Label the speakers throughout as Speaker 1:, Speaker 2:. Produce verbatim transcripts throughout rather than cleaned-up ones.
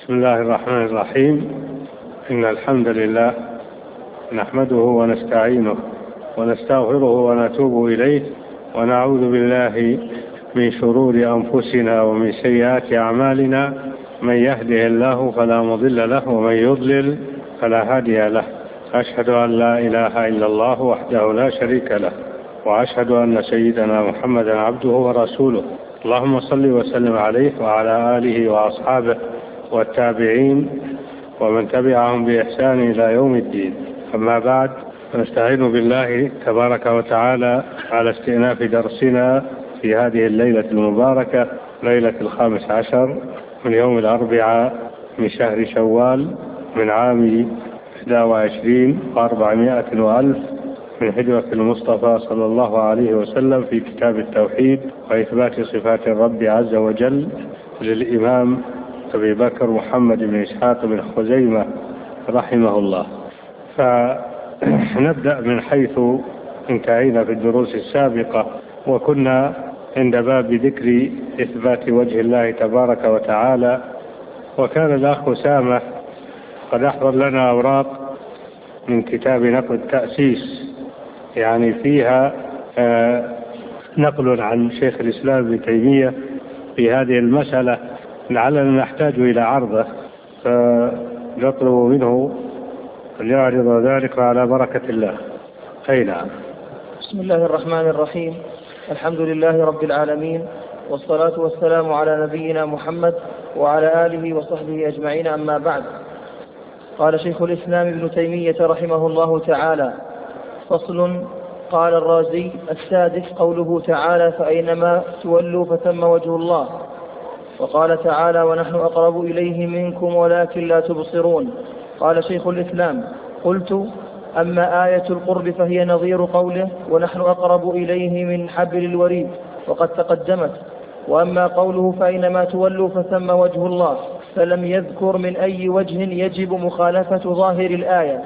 Speaker 1: بسم الله الرحمن الرحيم. إن الحمد لله نحمده ونستعينه ونستغفره ونتوب إليه، ونعوذ بالله من شرور أنفسنا ومن سيئات أعمالنا. من يهده الله فلا مضل له ومن يضلل فلا هادي له. أشهد أن لا إله إلا الله وحده لا شريك له، وأشهد أن سيدنا محمدا عبده ورسوله. اللهم صل وسلم عليه وعلى آله وأصحابه والتابعين ومن تبعهم بإحسان إلى يوم الدين. أما بعد، فنستعين بالله تبارك وتعالى على استئناف درسنا في هذه الليلة المباركة، ليلة الخامس عشر من يوم الأربعاء من شهر شوال من عام إحدى وعشرين وأربعمائة وألف من هجرة المصطفى صلى الله عليه وسلم، في كتاب التوحيد وإثبات صفات الرب عز وجل للإمام أبي بكر محمد بن إسحاق بن خزيمة رحمه الله. فنبدأ من حيث انتهينا في الدروس السابقة، وكنا عند باب ذكر إثبات وجه الله تبارك وتعالى. وكان الأخ سامح قد أحضر لنا أوراق من كتاب نقل التأسيس، يعني فيها آه نقل عن شيخ الإسلام ابن تيمية في هذه المسألة، لعلنا نحتاج إلى عرضه، فنطلب منه أن يعرض ذلك على بركة الله. أي نعم.
Speaker 2: بسم الله الرحمن الرحيم. الحمد لله رب العالمين، والصلاة والسلام على نبينا محمد وعلى آله وصحبه أجمعين. أما بعد، قال شيخ الإسلام ابن تيمية رحمه الله تعالى: فصل. قال الرازي: السادس قوله تعالى: فأينما تولوا فثم وجه الله. وقال تعالى: ونحن أقرب إليه منكم ولكن لا تبصرون. قال شيخ الإسلام: قلت: أما آية القرب فهي نظير قوله: ونحن أقرب إليه من حبل الوريد، وقد تقدمت. وأما قوله: فأينما تولوا فثم وجه الله، فلم يذكر من أي وجه يجب مخالفة ظاهر الآية،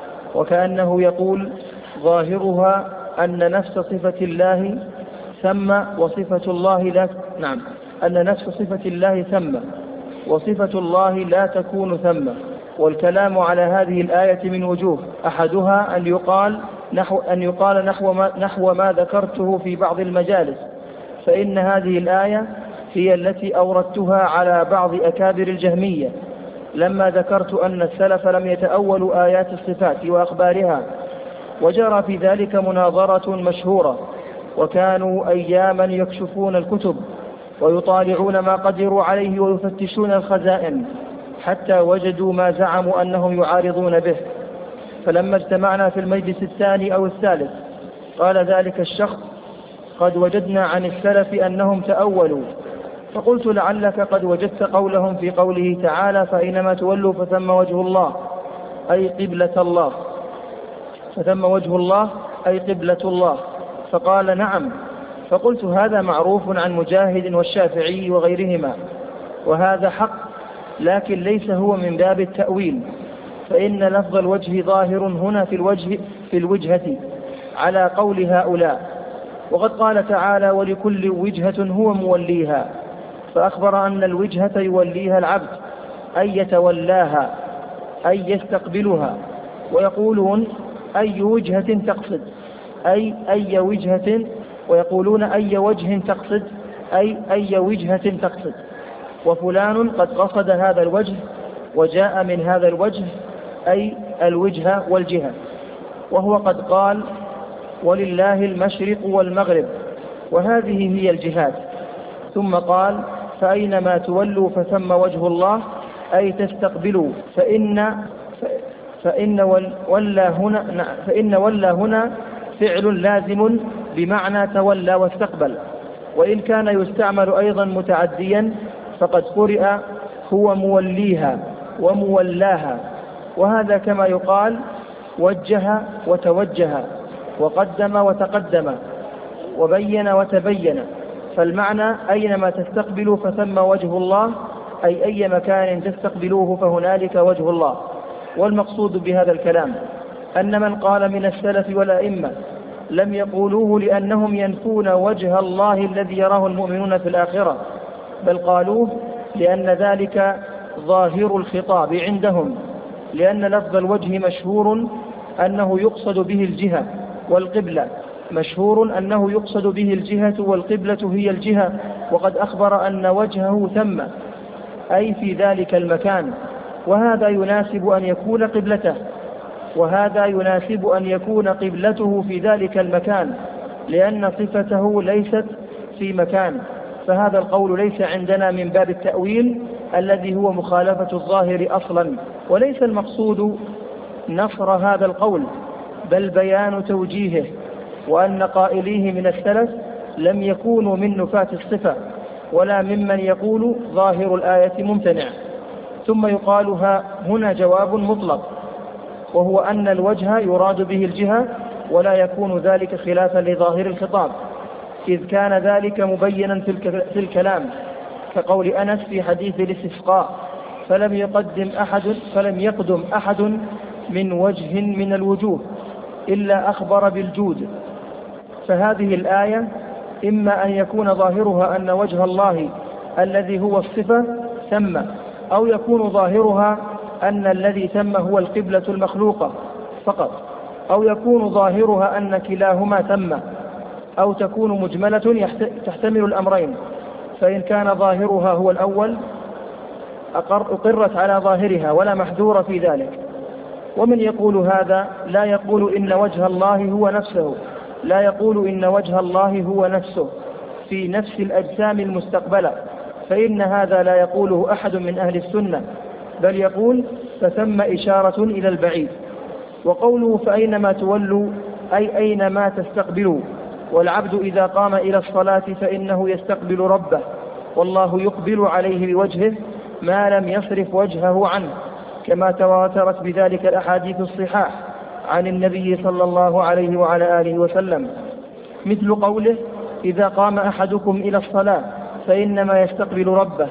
Speaker 2: وكأنه يقول: ظاهرها أن نفس صفة الله ثم وصفة الله لا نعم أن نفس صفة الله ثم وصفة الله لا تكون ثم. والكلام على هذه الآية من وجوه: أحدها أن يقال نحو أن يقال نحو ما, نحو ما ذكرته في بعض المجالس، فإن هذه الآية هي التي أوردتها على بعض أكابر الجهمية لما ذكرت أن السلف لم يتأولوا آيات الصفات وأخبارها، وجرى في ذلك مناظرة مشهورة، وكانوا أياما يكشفون الكتب ويطالعون ما قدروا عليه ويفتشون الخزائن حتى وجدوا ما زعموا أنهم يعارضون به. فلما اجتمعنا في المجلس الثاني أو الثالث قال ذلك الشخص: قد وجدنا عن السلف أنهم تأولوا. فقلت: لعلك قد وجدت قولهم في قوله تعالى: فأينما تولوا فثم وجه الله أي قبلة الله فثم وجه الله أي قبلة الله. فقال: نعم. فقلت: هذا معروف عن مجاهد والشافعي وغيرهما، وهذا حق، لكن ليس هو من باب التأويل، فإن لفظ الوجه ظاهر هنا في الوجه في الوجهة على قول هؤلاء. وقد قال تعالى: ولكل وجهة هو موليها، فأخبر أن الوجهة يوليها العبد أي يتولاها أي يستقبلها. ويقولون: أي وجهة تقصد أي أي وجهة ويقولون: أي وجه تقصد أي أي وجهة تقصد. وفلان قد قصد هذا الوجه وجاء من هذا الوجه أي الوجهة والجهة. وهو قد قال: ولله المشرق والمغرب، وهذه هي الجهات. ثم قال: فأينما تولوا فثم وجه الله أي تستقبلوا، فإن فإن ولا هنا فإن ولا هنا فعل لازم بمعنى تولى واستقبل، وإن كان يستعمل أيضا متعديا فقد قرئ هو موليها ومولاها، وهذا كما يقال وجه وتوجه، وقدم وتقدم، وبين وتبين. فالمعنى: أينما تستقبلوا فثم وجه الله، أي أي مكان تستقبلوه فهنالك وجه الله. والمقصود بهذا الكلام أن من قال من السلف والأئمة لم يقولوه لأنهم ينفون وجه الله الذي يراه المؤمنون في الآخرة، بل قالوه لأن ذلك ظاهر الخطاب عندهم، لأن لفظ الوجه مشهور أنه يقصد به الجهة والقبلة، مشهور أنه يقصد به الجهة والقبلة هي الجهة، وقد أخبر أن وجهه ثم، أي في ذلك المكان، وهذا يناسب أن يكون قبلته وهذا يناسب أن يكون قبلته في ذلك المكان، لأن صفته ليست في مكان. فهذا القول ليس عندنا من باب التأويل الذي هو مخالفة الظاهر أصلا، وليس المقصود نصر هذا القول، بل بيان توجيهه، وأن قائليه من السلف لم يكونوا من نفاة الصفة ولا ممن يقول ظاهر الآية ممتنع. ثم يقال هنا جواب مطلق، وهو أن الوجه يراد به الجهة، ولا يكون ذلك خلافا لظاهر الخطاب، إذ كان ذلك مبينا في الكلام، كقول أنس في حديث الاستسقاء: فلم يقدم أحد فلم يقدم أحد من وجه من الوجوه إلا أخبر بالجود. فهذه الآية إما أن يكون ظاهرها أن وجه الله الذي هو الصفة ثم، أو يكون ظاهرها أن الذي ثم هو القبلة المخلوقة فقط، أو يكون ظاهرها أن كلاهما ثم، أو تكون مجملة تحتمل الأمرين. فإن كان ظاهرها هو الأول أقر أقرت على ظاهرها ولا محذور في ذلك. ومن يقول هذا لا يقول إن وجه الله هو نفسه لا يقول إن وجه الله هو نفسه في نفس الأجسام المستقبلة، فإن هذا لا يقوله أحد من أهل السنة، بل يقول فثم إشارة إلى البعيد. وقوله فأينما تولوا أي أينما تستقبلوا، والعبد إذا قام إلى الصلاة فإنه يستقبل ربه، والله يقبل عليه بوجهه ما لم يصرف وجهه عنه، كما تواترت بذلك الأحاديث الصحاح عن النبي صلى الله عليه وعلى آله وسلم، مثل قوله إذا قام أحدكم إلى الصلاة فإنما يستقبل ربه.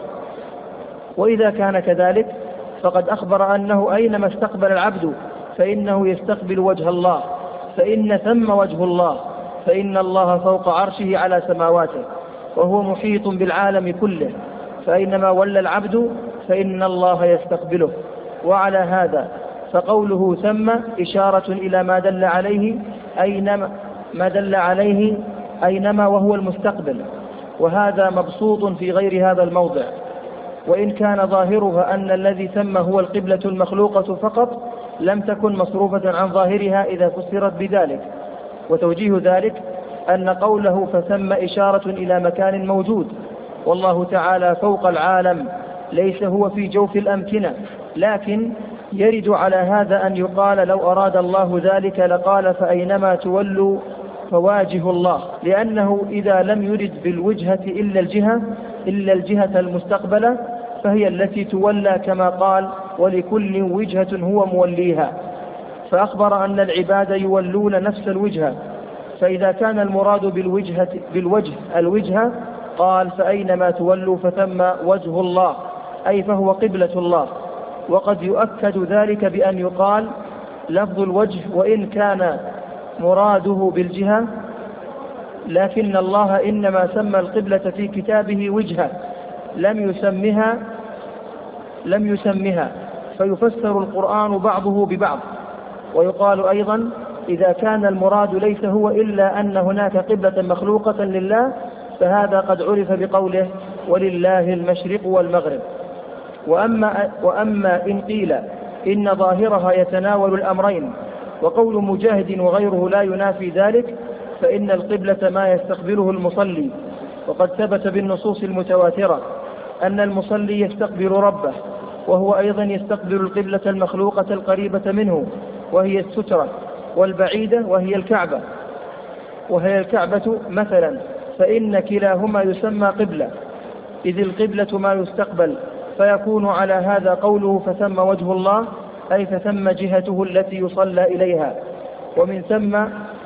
Speaker 2: وإذا كان كذلك فقد أخبر أنه أينما استقبل العبد فإنه يستقبل وجه الله، فإن ثم وجه الله، فإن الله فوق عرشه على سماواته، وهو محيط بالعالم كله، فأينما ولى العبد فإن الله يستقبله. وعلى هذا فقوله ثم إشارة إلى ما دل عليه أينما ما دل عليه أينما وهو المستقبل، وهذا مبسوط في غير هذا الموضع. وإن كان ظاهرها أن الذي ثم هو القبلة المخلوقة فقط لم تكن مصروفة عن ظاهرها إذا فسرت بذلك. وتوجيه ذلك أن قوله فثم إشارة إلى مكان موجود، والله تعالى فوق العالم ليس هو في جوف الأمكنة، لكن يرد على هذا أن يقال لو أراد الله ذلك لقال فأينما تولوا فواجه الله، لأنه إذا لم يرد بالوجهة إلا الجهة إلا الجهة المستقبلة فهي التي تولى، كما قال ولكل وجهة هو موليها، فأخبر أن العباد يولون نفس الوجهة. فإذا كان المراد بالوجهة بالوجه الوجهة قال فأينما تولوا فثم وجه الله، أي فهو قبلة الله. وقد يؤكد ذلك بأن يقال لفظ الوجه وإن كان مراده بالجهة، لكن الله إنما سمى القبلة في كتابه وجهة لم يسمها لم يسمها فيفسر القرآن بعضه ببعض. ويقال أيضا إذا كان المراد ليس هو إلا أن هناك قبلة مخلوقة لله فهذا قد عرف بقوله ولله المشرق والمغرب. وأما, وأما إن قيل إن ظاهرها يتناول الأمرين، وقول مجاهد وغيره لا ينافي ذلك، فإن القبلة ما يستقبله المصلي، وقد ثبت بالنصوص المتواترة أن المصلي يستقبل ربه، وهو أيضا يستقبل القبلة المخلوقة القريبة منه وهي السترة، والبعيدة وهي الكعبة وهي الكعبة مثلا، فإن كلاهما يسمى قبلة، إذ القبلة ما يستقبل، فيكون على هذا قوله فثم وجه الله أي فثم جهته التي يصلى إليها، ومن ثم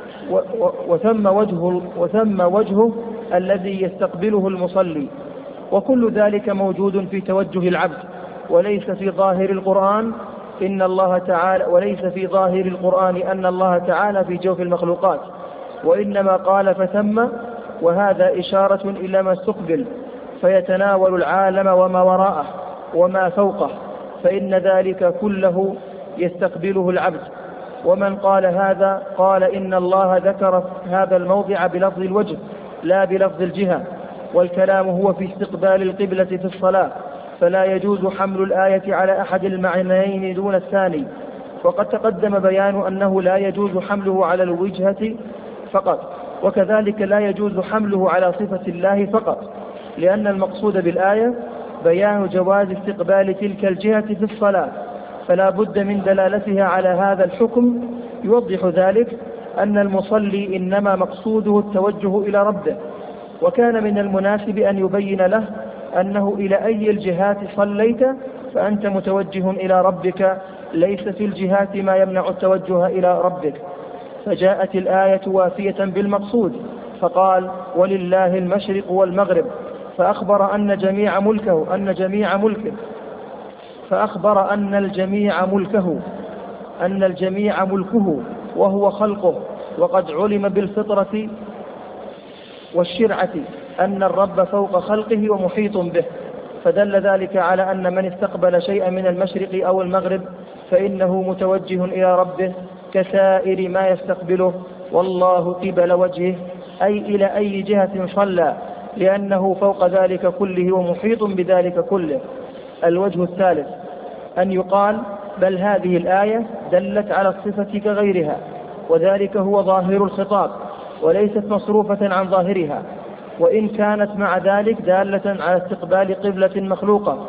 Speaker 2: وثم وجهه, وثم وجهه الذي يستقبله المصلي. وكل ذلك موجود في توجه العبد، وليس في ظاهر القرآن إن الله تعالى وليس في ظاهر القرآن أن الله تعالى في جوف المخلوقات، وإنما قال فثم، وهذا إشارة إلى ما استقبل فيتناول العالم وما وراءه، وما فوقه، فإن ذلك كله يستقبله العبد. ومن قال هذا قال إن الله ذكر هذا الموضع بلفظ الوجه لا بلفظ الجهة، والكلام هو في استقبال القبلة في الصلاة، فلا يجوز حمل الآية على أحد المعنيين دون الثاني. وقد تقدم بيان أنه لا يجوز حمله على الوجهة فقط، وكذلك لا يجوز حمله على صفة الله فقط، لأن المقصود بالآية بيان جواز استقبال تلك الجهة في الصلاة، فلا بد من دلالتها على هذا الحكم. يوضح ذلك أن المصلي إنما مقصوده التوجه إلى ربه، وكان من المناسب أن يبين له أنه إلى أي الجهات صليت فأنت متوجه إلى ربك، ليس في الجهات ما يمنع التوجه إلى ربك. فجاءت الآية وافية بالمقصود، فقال ولله المشرق والمغرب، فأخبر أن جميع ملكه أن جميع ملكه فأخبر أن الجميع ملكه أن الجميع ملكه وهو خلقه، وقد علم بالفطرة والشرعة أن الرب فوق خلقه ومحيط به، فدل ذلك على أن من استقبل شيئا من المشرق أو المغرب فإنه متوجه إلى ربه كسائر ما يستقبله، والله قبل وجهه أي إلى أي جهة صلى، لأنه فوق ذلك كله ومحيط بذلك كله. الوجه الثالث أن يقال بل هذه الآية دلت على الصفة كغيرها، وذلك هو ظاهر الخطاب، وليست مصروفة عن ظاهرها، وإن كانت مع ذلك دالة على استقبال قبلة مخلوقة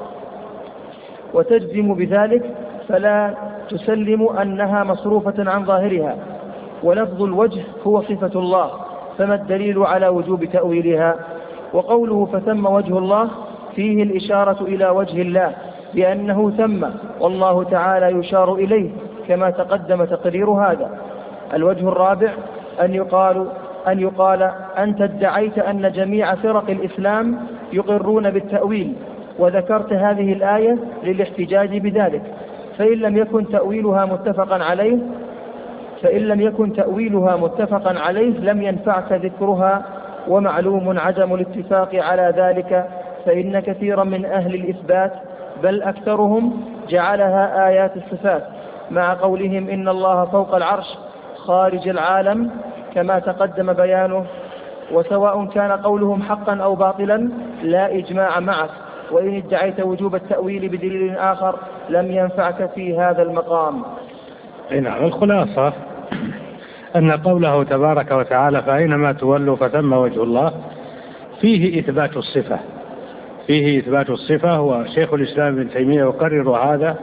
Speaker 2: وتجزم بذلك، فلا تسلم أنها مصروفة عن ظاهرها. ولفظ الوجه هو صفة الله، فما الدليل على وجوب تأويلها؟ وقوله فثم وجه الله فيه الإشارة إلى وجه الله بأنه ثم، والله تعالى يشار إليه كما تقدم تقرير هذا. الوجه الرابع أن يقال أن يقال أنت ادعيت أن جميع فرق الإسلام يقرون بالتأويل، وذكرت هذه الآية للاحتجاج بذلك، فإن لم يكن تأويلها متفقا عليه فإن لم يكن تأويلها متفقا عليه لم ينفعك ذكرها، ومعلوم عدم الاتفاق على ذلك، فإن كثيرا من أهل الإثبات بل أكثرهم جعلها آيات الصفات، مع قولهم إن الله فوق العرش خارج العالم كما تقدم بيانه. وسواء كان قولهم حقا أو باطلا لا إجماع معك، وإن ادعيت وجوب التأويل بدليل آخر لم ينفعك في هذا المقام.
Speaker 1: نعم، الخلاصة أن قوله تبارك وتعالى فأينما تولوا فثم وجه الله فيه إثبات الصفة فيه إثبات الصفة وشيخ الإسلام ابن تيمية يقرر هذا،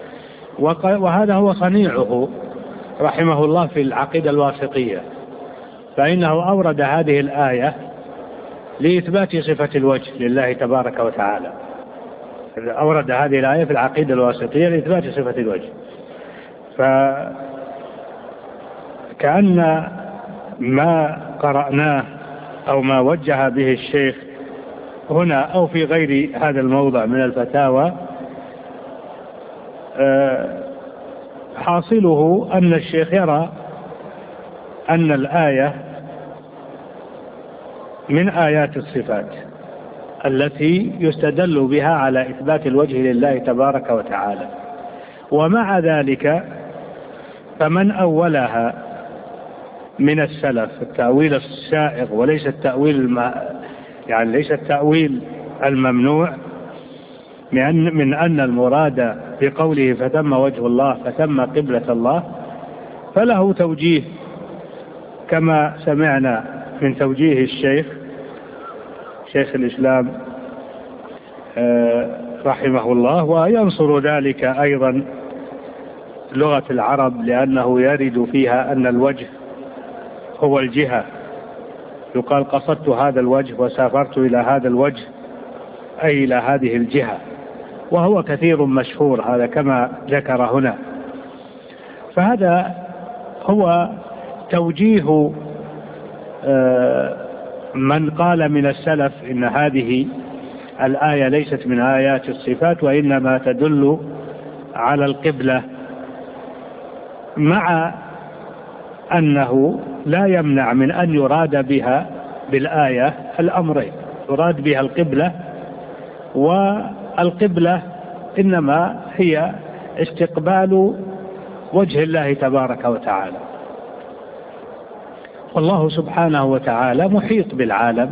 Speaker 1: وهذا هو صنيعه رحمه الله في العقيدة الواسطية، فإنه أورد هذه الآية لإثبات صفة الوجه لله تبارك وتعالى. أورد هذه الآية في العقيدة الواسطية لإثبات صفة الوجه، فكأن ما قرأناه أو ما وجه به الشيخ هنا أو في غير هذا الموضع من الفتاوى حاصله أن الشيخ يرى أن الآية من آيات الصفات التي يستدل بها على إثبات الوجه لله تبارك وتعالى، ومع ذلك فمن أولها من السلف التأويل السائغ وليس التأويل الم... يعني ليس التأويل الممنوع، من, من أن المراد بقوله فتم وجه الله فتم قبلة الله، فله توجيه كما سمعنا من توجيه الشيخ شيخ الإسلام رحمه الله، وينصر ذلك أيضا لغة العرب لأنه يرد فيها أن الوجه هو الجهة، يقال قصدت هذا الوجه وسافرت إلى هذا الوجه أي إلى هذه الجهة، وهو كثير مشهور هذا كما ذكر هنا. فهذا هو توجيه من قال من السلف إن هذه الآية ليست من آيات الصفات وإنما تدل على القبلة، مع أنه لا يمنع من أن يراد بها بالآية الأمرين، يراد بها القبلة، والقبلة
Speaker 3: إنما هي استقبال وجه الله تبارك وتعالى. والله سبحانه وتعالى محيط بالعالم،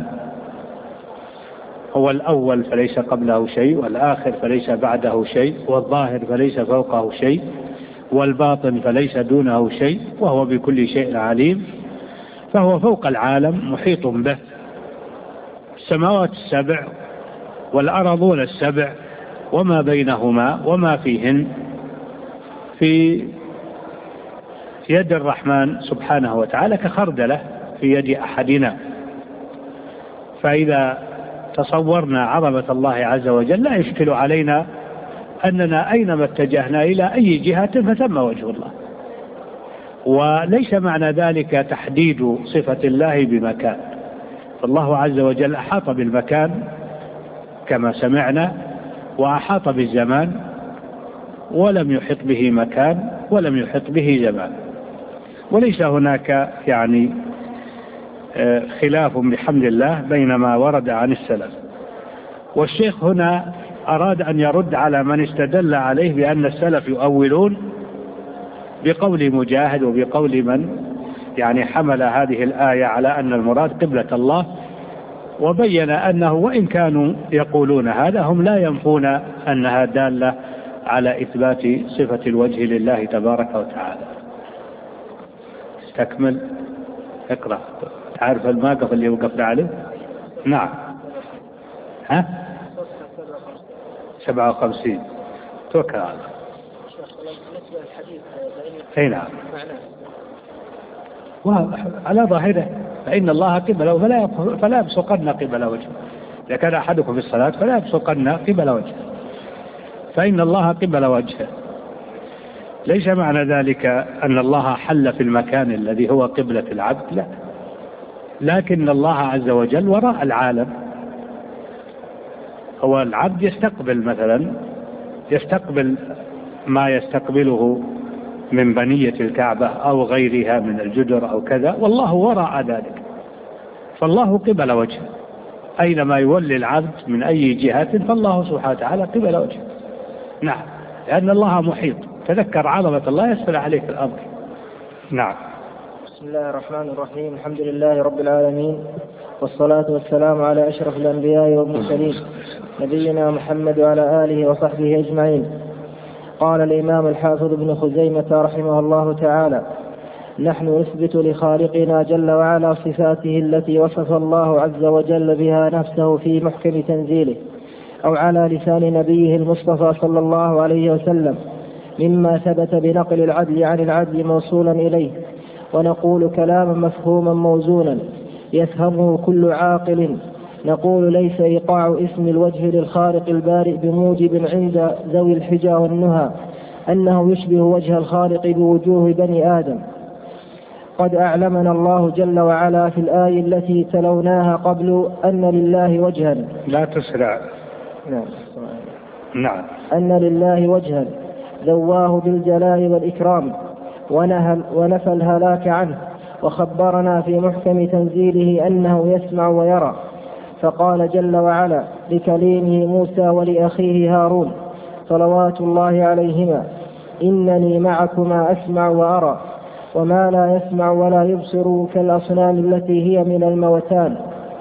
Speaker 3: هو الأول فليس قبله شيء، والآخر فليس بعده شيء، والظاهر فليس فوقه شيء، والباطن فليس دونه شيء، وهو بكل شيء عليم. فهو فوق العالم محيط به. السماوات السبع والأرضون السبع وما بينهما وما فيهن في يد الرحمن سبحانه وتعالى كخردلة في يد أحدنا. فإذا تصورنا عظمة الله عز وجل لا يشكل علينا أننا أينما اتجهنا إلى أي جهة فثم وجه الله. وليس معنى ذلك تحديد صفة الله بمكان، فالله عز وجل أحاط بالمكان كما سمعنا، وأحاط بالزمان ولم يحط به مكان ولم يحط به زمان. وليس هناك يعني خلاف بحمد الله بين ما ورد عن السلف. والشيخ هنا أراد أن يرد على من استدل عليه بأن السلف يؤولون بقول مجاهد وبقول من يعني حمل هذه الآية على أن المراد قبلة الله، وبين أنه وإن كانوا يقولون هذا هم لا ينفون أنها دالة على إثبات صفة الوجه لله تبارك وتعالى. استكمل اقرأ. تعرف الموقف اللي وقفنا عليه؟ نعم. ها؟ سبعة وخمسين. توكل على الله. أي نعم. وعلى ظاهره فإن الله قبله فلا فلا يبصقن قبل وجهه. إذا كان أحدكم في الصلاة فلا يبصقن قبل وجهه، فإن الله قبل وجهه. ليس معنى ذلك أن الله حل في المكان الذي هو قبلة العبد، لا، لكن الله عز وجل وراء العالم. هو العبد يستقبل مثلا يستقبل ما يستقبله من بنية الكعبة أو غيرها من الجدر أو كذا، والله وراء ذلك. فالله قبل وجهه، أينما يولي العبد من أي جهة فالله سبحانه وتعالى قبل وجهه. نعم، لأن الله محيط. تذكر عظمة الله يسهل عليك الأمر. نعم.
Speaker 2: بسم الله الرحمن الرحيم. الحمد لله رب العالمين، والصلاة والسلام على أشرف الأنبياء والمرسلين نبينا محمد وعلى آله وصحبه أجمعين. قال الإمام الحافظ ابن خزيمة رحمه الله تعالى: نحن نثبت لخالقنا جل وعلا صفاته التي وصف الله عز وجل بها نفسه في محكم تنزيله أو على لسان نبيه المصطفى صلى الله عليه وسلم، مما ثبت بنقل العدل عن العدل موصولا إليه، ونقول كلاما مفهوما موزونا يفهمه كل عاقل. نقول ليس إيقاع اسم الوجه للخالق البارئ بموجب عند ذوي الحجى والنهى أنه يشبه وجه الخالق بوجوه بني آدم. قد أعلمنا الله جل وعلا في الآية التي تلوناها قبل أن لله وجها.
Speaker 3: لا تسرع.
Speaker 2: نعم.
Speaker 3: نعم.
Speaker 2: أن لله وجها ذواه بالجلال والإكرام، ونهى ونفى الهلاك عنه، وخبرنا في محكم تنزيله أنه يسمع ويرى. فقال جل وعلا لكليمه موسى ولأخيه هارون صلوات الله عليهما: إنني معكما أسمع وأرى، وما لا يسمع ولا يبصر كالأصنام التي هي من الموتان.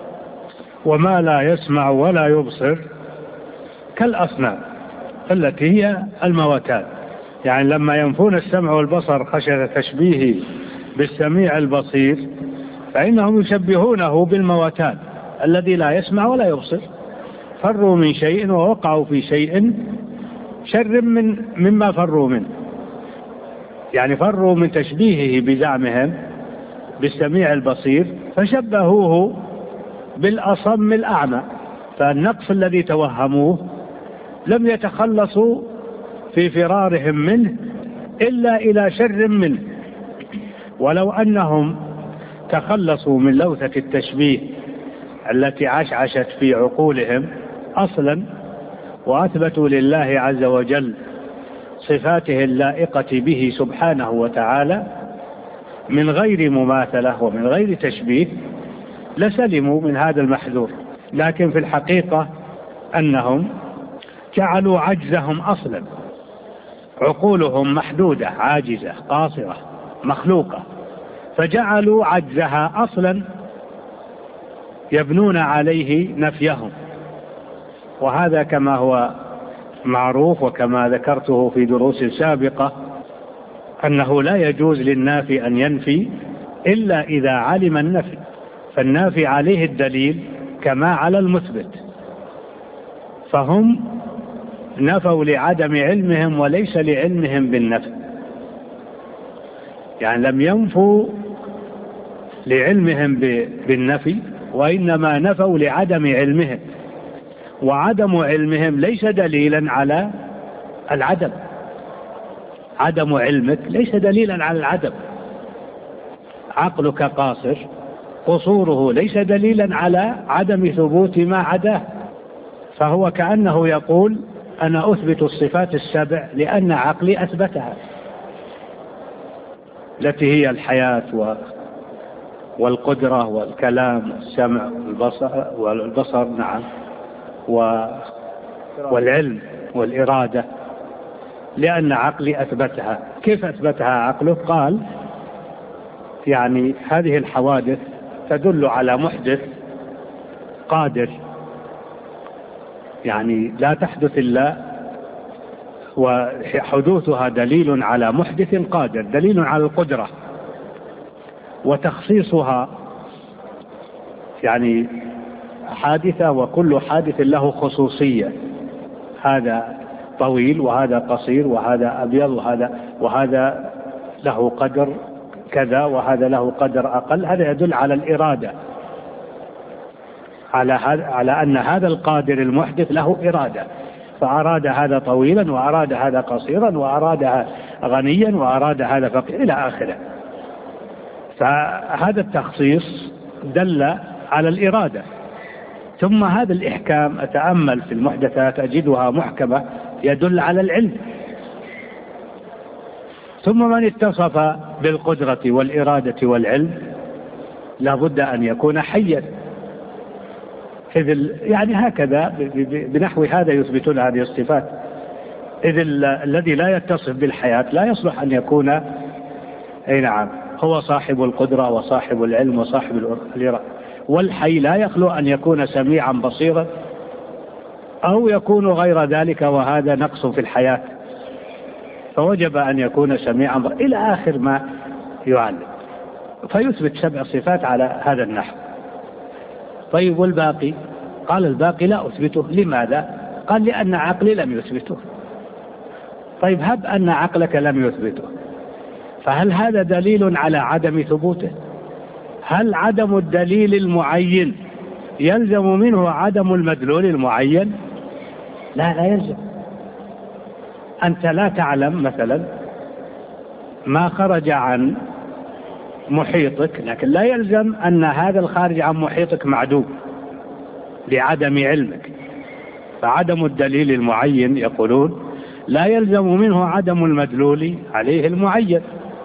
Speaker 3: وما لا يسمع ولا يبصر كالأصنام التي هي الموتان. يعني لما ينفون السمع والبصر خشية تشبيهه بالسميع البصير فإنهم يشبهونه بالموتان الذي لا يسمع ولا يبصر. فروا من شيء ووقعوا في شيء شر من مما فروا منه. يعني فروا من تشبيهه بزعمهم بالسميع البصير فشبهوه بالأصم الأعمى، فالنقص الذي توهموه لم يتخلصوا في فرارهم منه إلا إلى شر منه. ولو أنهم تخلصوا من لوثة التشبيه التي عشعشت في عقولهم أصلا وأثبتوا لله عز وجل صفاته اللائقة به سبحانه وتعالى من غير مماثلة ومن غير تشبيه لسلموا من هذا المحذور. لكن في الحقيقة أنهم جعلوا عجزهم أصلا، عقولهم محدودة عاجزة قاصرة مخلوقة، فجعلوا عجزها أصلا يبنون عليه نفيهم. وهذا كما هو معروف وكما ذكرته في دروس سابقة أنه لا يجوز للنافي أن ينفي إلا إذا علم النفي، فالنافي عليه الدليل كما على المثبت، فهم نفوا لعدم علمهم وليس لعلمهم بالنفي، يعني لم ينفوا لعلمهم بالنفي وإنما نفوا لعدم علمهم، وعدم علمهم ليس دليلا على العدم، عدم علمك ليس دليلا على العدم، عقلك قاصر قصوره ليس دليلا على عدم ثبوت ما عداه، فهو كأنه يقول أنا أثبت الصفات السبع لأن عقلي أثبتها، التي هي الحياة والقدرة والكلام والسمع والبصر, والبصر نعم والعلم والإرادة، لأن عقلي أثبتها. كيف أثبتها عقله؟ قال يعني هذه الحوادث تدل على محدث قادر، يعني لا تحدث إلا وحدوثها دليل على محدث قادر، دليل على القدرة، وتخصيصها يعني حادثة وكل حادث له خصوصية، هذا طويل وهذا قصير وهذا أبيض وهذا وهذا له قدر كذا وهذا له قدر أقل، هذا يدل على الإرادة، على على أن هذا القادر المحدث له إرادة، فأراد هذا طويلا وأراد هذا قصيرا وأراد غنيا وأراد هذا فقير إلى آخره. فهذا التخصيص دل على الإرادة. ثم هذا الإحكام أتأمل في المحدثات أجدها محكمة يدل على العلم. ثم من اتصف بالقدرة والإرادة والعلم لا بد أن يكون حيا، إذ يعني هكذا بنحو هذا يثبتون هذه الصفات، إذ الذي لا يتصف بالحياة لا يصلح أن يكون أي نعم هو صاحب القدرة وصاحب العلم وصاحب الإرادة، والحي لا يخلو أن يكون سميعا بصيرا أو يكون غير ذلك، وهذا نقص في الحياة، فوجب أن يكون سميعا بصيرا إلى آخر ما يعلم، فيثبت سبع صفات على هذا النحو. طيب والباقي؟ قال الباقي لا أثبته. لماذا؟ قال لأن عقلي لم يثبته. طيب هب أن عقلك لم يثبته، فهل هذا دليل على عدم ثبوته؟ هل عدم الدليل المعين يلزم منه عدم المدلول المعين؟ لا لا يلزم. أنت لا تعلم مثلا ما خرج عن محيطك، لكن لا يلزم أن هذا الخارج عن محيطك معدوم لعدم علمك، فعدم الدليل المعين يقولون لا يلزم منه عدم المدلول عليه المعين.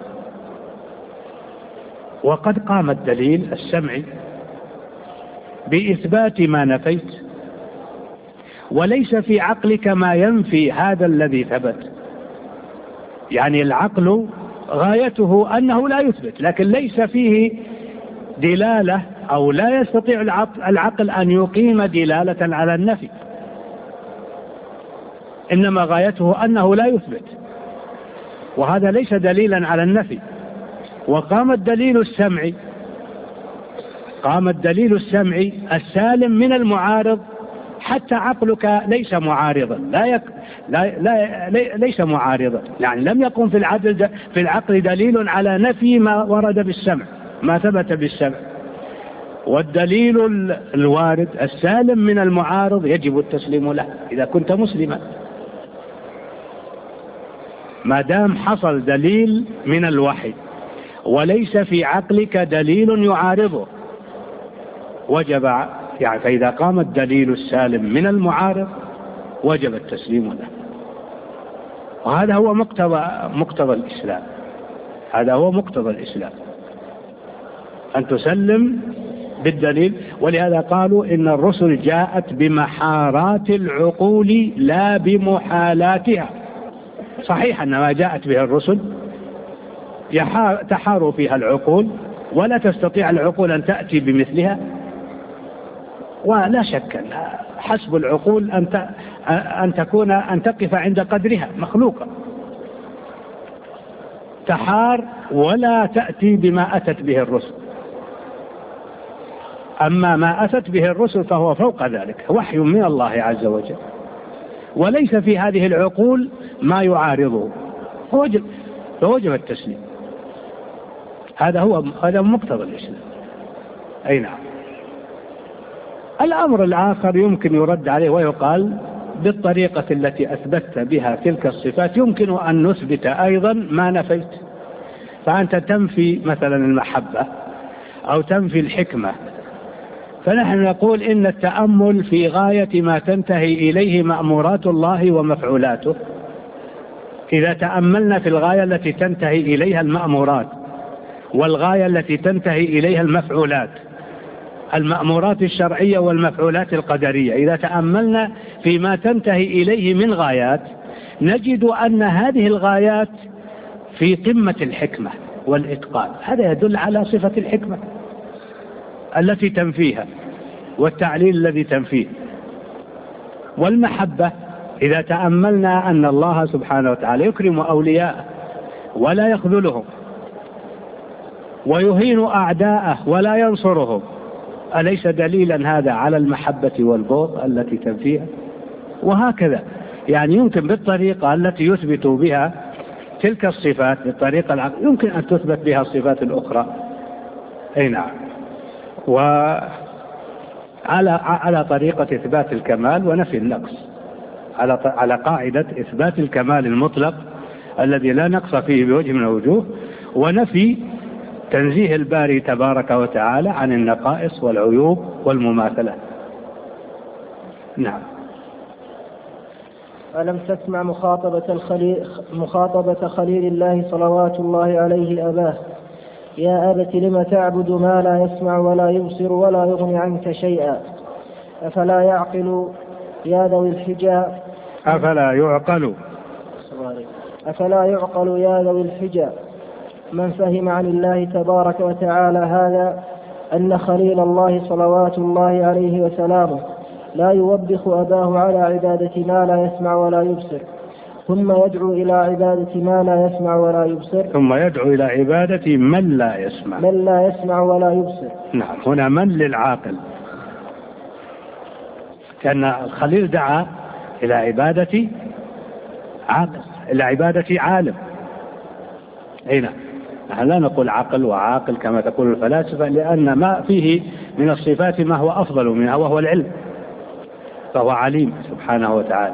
Speaker 3: وقد قام الدليل السمعي بإثبات ما نفيت، وليس في عقلك ما ينفي هذا الذي ثبت، يعني العقل غايته أنه لا يثبت، لكن ليس فيه دلالة أو لا يستطيع العقل أن يقيم دلالة على النفي، إنما غايته أنه لا يثبت، وهذا ليس دليلا على النفي. وقام الدليل السمعي قام الدليل السمعي السالم من المعارض، حتى عقلك ليس معارضا، لا يك لا لا ليس معارضا، يعني لم يقم في العقل في العقل دليل على نفي ما ورد بالسمع، ما ثبت بالسمع. والدليل الوارد السالم من المعارض يجب التسليم له إذا كنت مسلما، ما دام حصل دليل من الوحي وليس في عقلك دليل يعارضه وجب، يعني فإذا قام الدليل السالم من المعارض وجب التسليم له. وهذا هو مقتضى مقتضى الإسلام، هذا هو مقتضى الإسلام، أن تسلم بالدليل. ولهذا قالوا إن الرسل جاءت بمحارات العقول لا بمحالاتها. صحيح أن ما جاءت به الرسل تحار فيها العقول ولا تستطيع العقول أن تأتي بمثلها، ولا شك أن حسب العقول أن أن تكون أن تقف عند قدرها، مخلوقة تحار ولا تأتي بما أتت به الرسل. أما ما أتت به الرسل فهو فوق ذلك، وحي من الله عز وجل، وليس في هذه العقول ما يعارضه، فوجب فوجب التسليم. هذا هو هذا مقتضى الإسلام. أي نعم. الأمر الآخر يمكن يرد عليه ويقال بالطريقة التي أثبتت بها تلك الصفات يمكن أن نثبت أيضا ما نفيت. فأنت تنفي مثلا المحبة أو تنفي الحكمة، فنحن نقول إن التأمل في غاية ما تنتهي إليه مأمورات الله ومفعولاته. إذا تأملنا في الغاية التي تنتهي إليها المأمورات والغاية التي تنتهي إليها المفعولات، المأمورات الشرعية والمفعولات القدرية، إذا تأملنا فيما تنتهي إليه من غايات نجد أن هذه الغايات في قمة الحكمة والإتقان. هذا يدل على صفة الحكمة التي تنفيها والتعليل الذي تنفيه. والمحبة إذا تأملنا أن الله سبحانه وتعالى يكرم أولياءه ولا يخذلهم ويهين أعداءه ولا ينصرهم، أليس دليلا هذا على المحبة والبغض التي تنفيها؟ وهكذا يعني يمكن بالطريقة التي يثبت بها تلك الصفات بالطريقة العقل يمكن أن تثبت بها الصفات الأخرى. أي نعم. وعلى على طريقة إثبات الكمال ونفي النقص، على على قاعدة إثبات الكمال المطلق الذي لا نقص فيه بوجه من الوجوه، ونفي تنزيه الباري تبارك وتعالى عن النقائص والعيوب والمماثلة. نعم.
Speaker 2: ألم تسمع مخاطبة الخليل مخاطبة خليل الله صلوات الله عليه أباه: يا أبت لم تعبد ما لا يسمع ولا يبصر ولا يغني عنك شيئا أفلا يعقل يا ذوي الحجى
Speaker 3: أفلا يعقل
Speaker 2: أفلا يعقل يا ذوي الحجى من فهم عن الله تبارك وتعالى هذا أن خليل الله صلوات الله عليه وسلامه لا يوبخ أباه على عبادة ما لا يسمع ولا يبصر، ثم يدعو إلى عبادة ما لا يسمع ولا يبصر
Speaker 3: ثم يدعو إلى عبادة من لا يسمع
Speaker 2: من لا يسمع ولا يبصر.
Speaker 3: نعم. هنا من للعاقل، كأن الخليل دعا إلى عبادة عاقل، إلى عبادة عالم. هنا نحن لا نقول عقل وعاقل كما تقول الفلاسفة، لأن ما فيه من الصفات ما هو أفضل منها وهو العلم، فهو عليم سبحانه وتعالى،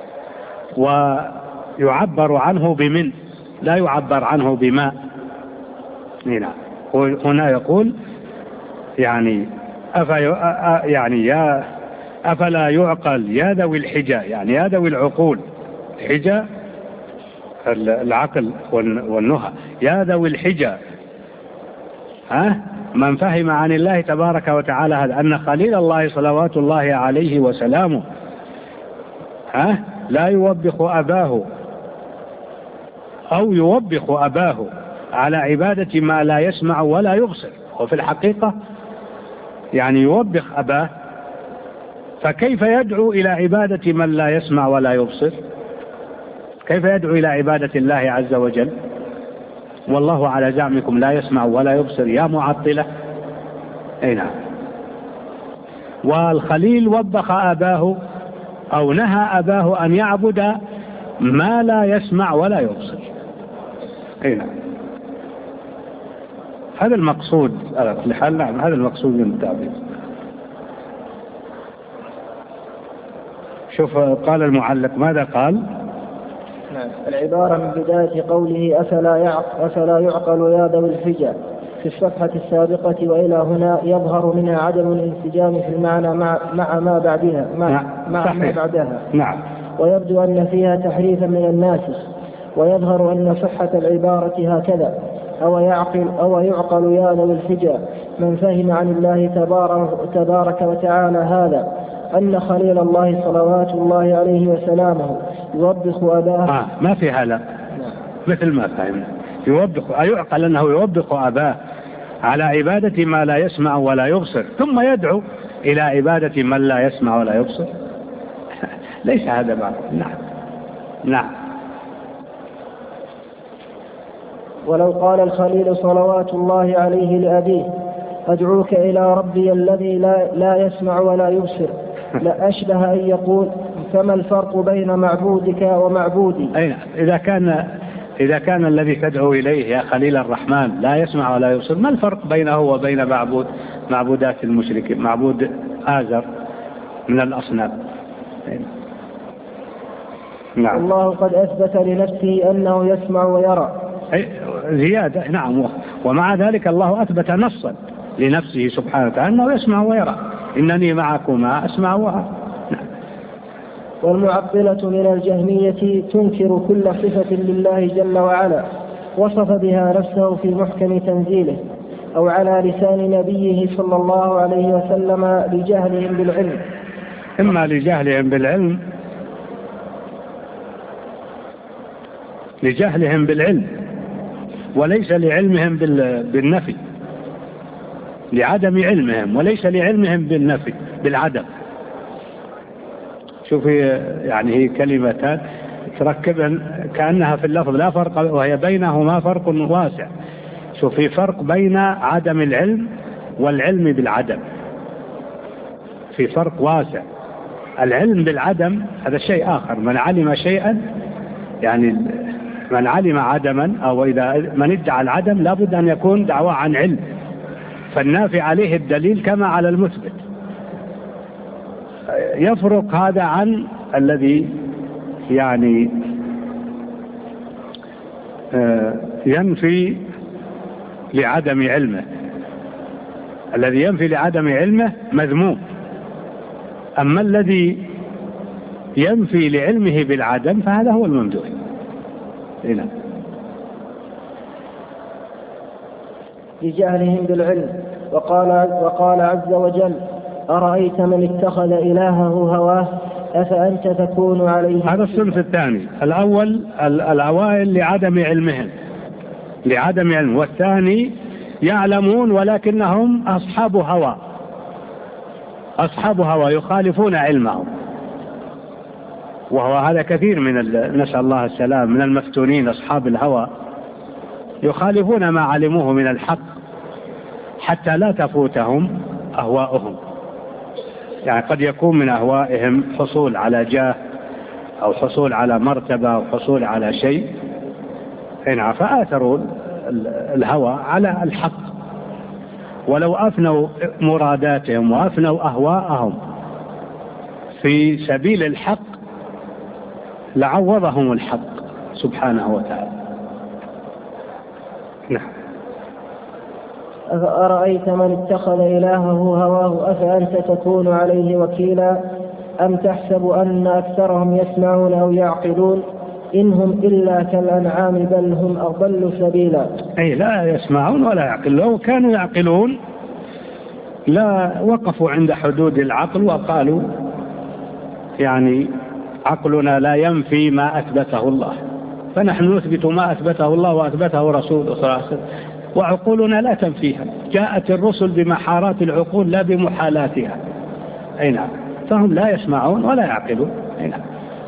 Speaker 3: ويعبر عنه بمن، لا يعبر عنه بما. هنا هنا يقول يعني أفا يعني يا أفلا يعقل يا ذوي الحجى، يعني يا ذوي العقول، الحجى العقل والنهى، يا ذوي الحجى ها من فهم عن الله تبارك وتعالى هذا أن خليل الله صلوات الله عليه وسلامه ها لا يوبخ أباه أو يوبخ أباه على عبادة ما لا يسمع ولا يبصر. وفي الحقيقة يعني يوبخ أباه، فكيف يدعو إلى عبادة من لا يسمع ولا يبصر؟ كيف يدعو إلى عبادة الله عز وجل والله على زعمكم لا يسمع ولا يبصر يا معطلة؟ أي نعم. والخليل وبخ أباه أو نهى أباه أن يعبد ما لا يسمع ولا يبصر. أي نعم. هذا المقصود لحال نعم هذا المقصود من التعبير. شوف قال المعلق ماذا قال؟
Speaker 2: نعم. العبارة من بداية قوله أفلا يعقل, أفلا يعقل يا ذوي الحجى في الصفحة السابقة وإلى هنا يظهر منها عدم الانسجام في المعنى مع, مع ما بعدها مع,
Speaker 3: نعم.
Speaker 2: مع ما بعدها.
Speaker 3: نعم.
Speaker 2: ويبدو أن فيها تحريفا من الناسخ، ويظهر أن صحة العبارة هكذا: أو يعقل, أو يعقل يا ذوي الحجى من فهم عن الله تبارك, تبارك وتعالى هذا أن خليل الله صلوات الله عليه وسلامه يوبخ أباه.
Speaker 3: آه ما في هذا مثل ما فهمنا. يوبخ أيعقل أنه يوبخ أباه على عبادة ما لا يسمع ولا يبصر ثم يدعو إلى عبادة من لا يسمع ولا يبصر؟ ليس هذا بعض. نعم نعم.
Speaker 2: ولو قال الخليل صلوات الله عليه لأبيه أدعوك إلى ربي الذي لا, لا يسمع ولا يبصر لأشبه أن يقول فما الفرق بين معبودك ومعبودي؟
Speaker 3: أي إذا كان إذا كان الذي تدعو إليه يا خليل الرحمن لا يسمع ولا يبصر، ما الفرق بينه وبين معبود معبودات المشركين، معبود آزر من الأصنام؟ نعم.
Speaker 2: الله قد أثبت لنفسه أنه يسمع ويرى.
Speaker 3: زيادة. نعم. ومع ذلك الله أثبت نصا لنفسه سبحانه وتعالى أنه يسمع ويرى، إنني معكما أسمع وأرى. نعم.
Speaker 2: والمعطلة من الجهمية تنكر كل صفة لله جل وعلا وصف بها نفسه في محكم تنزيله أو على لسان نبيه صلى الله عليه وسلم لجهلهم بالعلم.
Speaker 3: إما لجهلهم بالعلم لجهلهم بالعلم وليس لعلمهم بالنفي، لعدم علمهم وليس لعلمهم بالنفي بالعدم. شوفي يعني هي كلمتان تركبا كأنها في اللفظ لا فرق، وهي بينهما فرق واسع. شوفي فرق بين عدم العلم والعلم بالعدم، في فرق واسع. العلم بالعدم هذا شيء آخر، من علم شيئا يعني من علم عدما أو إذا من ادعى العدم لابد أن يكون دعوى عن علم، فالنافي عليه الدليل كما على المثبت. يفرق هذا عن الذي يعني ينفي لعدم علمه. الذي ينفي لعدم علمه مذموم، أما الذي ينفي لعلمه بالعدم فهذا هو الممدوح. هنا
Speaker 2: لجهلهم بالعلم. وقال, وقال عز وجل أرأيت من اتخذ إلهه هواه أفأنت تكون عليه.
Speaker 3: هذا الصنف الثاني. الأول الأوائل لعدم علمهم لعدم علم، والثاني يعلمون ولكنهم أصحاب هوى أصحاب هوى يخالفون علمهم. وهو هذا كثير من نسأل الله السلام من المفتونين أصحاب الهوى، يخالفون ما علموه من الحق حتى لا تفوتهم أهواؤهم. يعني قد يكون من أهوائهم حصول على جاه أو حصول على مرتبة أو حصول على شيء، فآثروا الهوى على الحق، ولو أفنوا مراداتهم وأفنوا أهواءهم في سبيل الحق لعوضهم الحق سبحانه وتعالى. نعم.
Speaker 2: أرأيت من اتخذ إلهه هواه أفأنت تكون عليه وكيلا أم تحسب أن أكثرهم يسمعون أو يعقلون إنهم إلا كالأنعام بل هم أضل سبيلا.
Speaker 3: أي لا يسمعون ولا يعقلون. لو كانوا يعقلون لا وقفوا عند حدود العقل وقالوا يعني عقلنا لا ينفي ما أثبته الله، فنحن نثبت ما أثبته الله وأثبته رسوله صلى الله عليه وسلم، وعقولنا لا تنفيها. جاءت الرسل بمحارات العقول لا بمحالاتها. أي نعم. فهم لا يسمعون ولا يعقلون. أي نعم.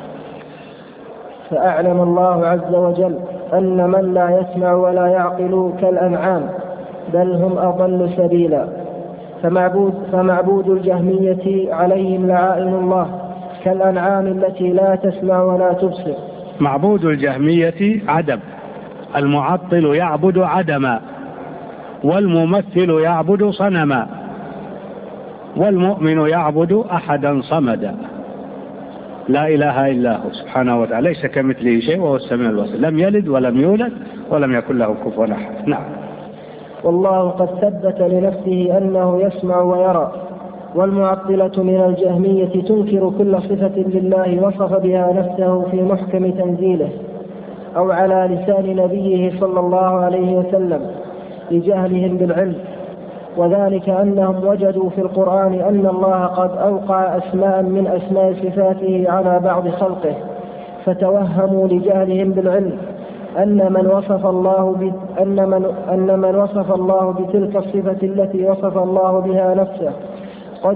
Speaker 2: فأعلم الله عز وجل أن من لا يسمع ولا يعقل كالأنعام بل هم أضل سبيلا. فمعبود, فمعبود الجهمية عليهم لعائن الله كالأنعام التي لا تسمع ولا تبصر.
Speaker 3: معبود الجهمية عدم، المعطل يعبد عدما، والممثل يعبد صنما، والمؤمن يعبد أحدا صمدا لا إله إلا هو سبحانه وتعالى ليس كمثله شيء وهو السميع البصير، لم يلد ولم يولد ولم يكن له كفوا أحد. نعم.
Speaker 2: والله قد ثبت لنفسه أنه يسمع ويرى. والمعطلة من الجهمية تنكر كل صفة لله وصف بها نفسه في محكم تنزيله أو على لسان نبيه صلى الله عليه وسلم لجهلهم بالعلم، وذلك أنهم وجدوا في القرآن أن الله قد أوقع أسماء من أسماء صفاته على بعض خلقه، فتوهموا لجهلهم بالعلم أن من وصف الله ب... أن من أن من وصف الله بتلك الصفة التي وصف الله بها نفسه قد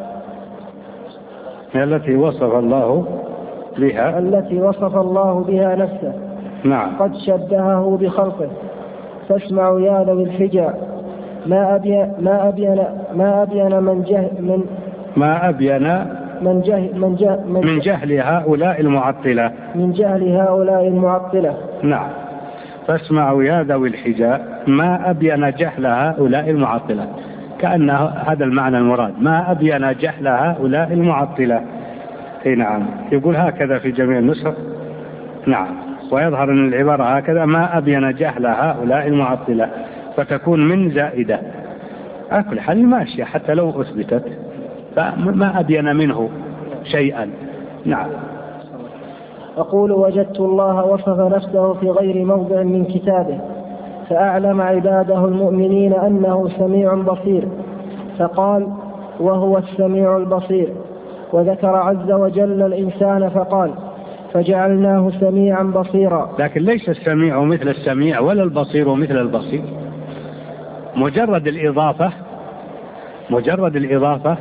Speaker 3: التي وصف الله بها
Speaker 2: التي وصف الله بها نفسه
Speaker 3: نعم
Speaker 2: قد شبهه بخلقه. فاسمعوا يا ذوي الحجى ما أبين ما أبين ما أبين من جه من
Speaker 3: ما أبين
Speaker 2: من جه من جه من,
Speaker 3: من جهل هؤلاء المعطلة
Speaker 2: من جهل هؤلاء المعطلة.
Speaker 3: نعم. فاسمعوا يا ذوي الحجى ما أبين جهل هؤلاء المعطلة، كأن هذا المعنى المراد، ما أبين جهل هؤلاء المعطلة. اي نعم، يقول هكذا في جميع النسخ. نعم، ويظهر أن العبارة هكذا ما أبين جهل هؤلاء المعطلة، فتكون من زائدة على كل حال ماشية حتى لو أثبتت، فما أبين منه شيئا. نعم.
Speaker 2: أقول وجدت الله وصف نفسه في غير موضع من كتابه فأعلم عباده المؤمنين أنه سميع بصير، فقال وهو السميع البصير. وذكر عز وجل الإنسان فقال فجعلناه سميعا بصيرا.
Speaker 3: لكن ليس السميع مثل السميع ولا البصير مثل البصير، مجرد الإضافة مجرد الإضافة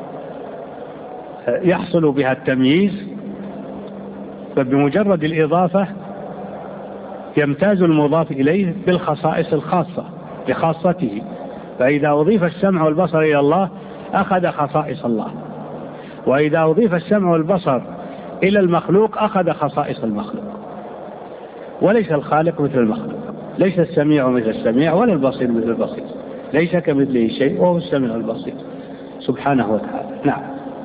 Speaker 3: يحصل بها التمييز، فبمجرد الإضافة يمتاز المضاف إليه بالخصائص الخاصة بخاصته، فإذا أضيف السمع والبصر إلى الله أخذ خصائص الله، وإذا أضيف السمع والبصر إلى المخلوق أخذ خصائص المخلوق. وليس الخالق مثل المخلوق، ليس السميع مثل السميع ولا البصير مثل البصير، ليس كمثله شيء وهو السميع البصير سبحانه وتعالى. نعم.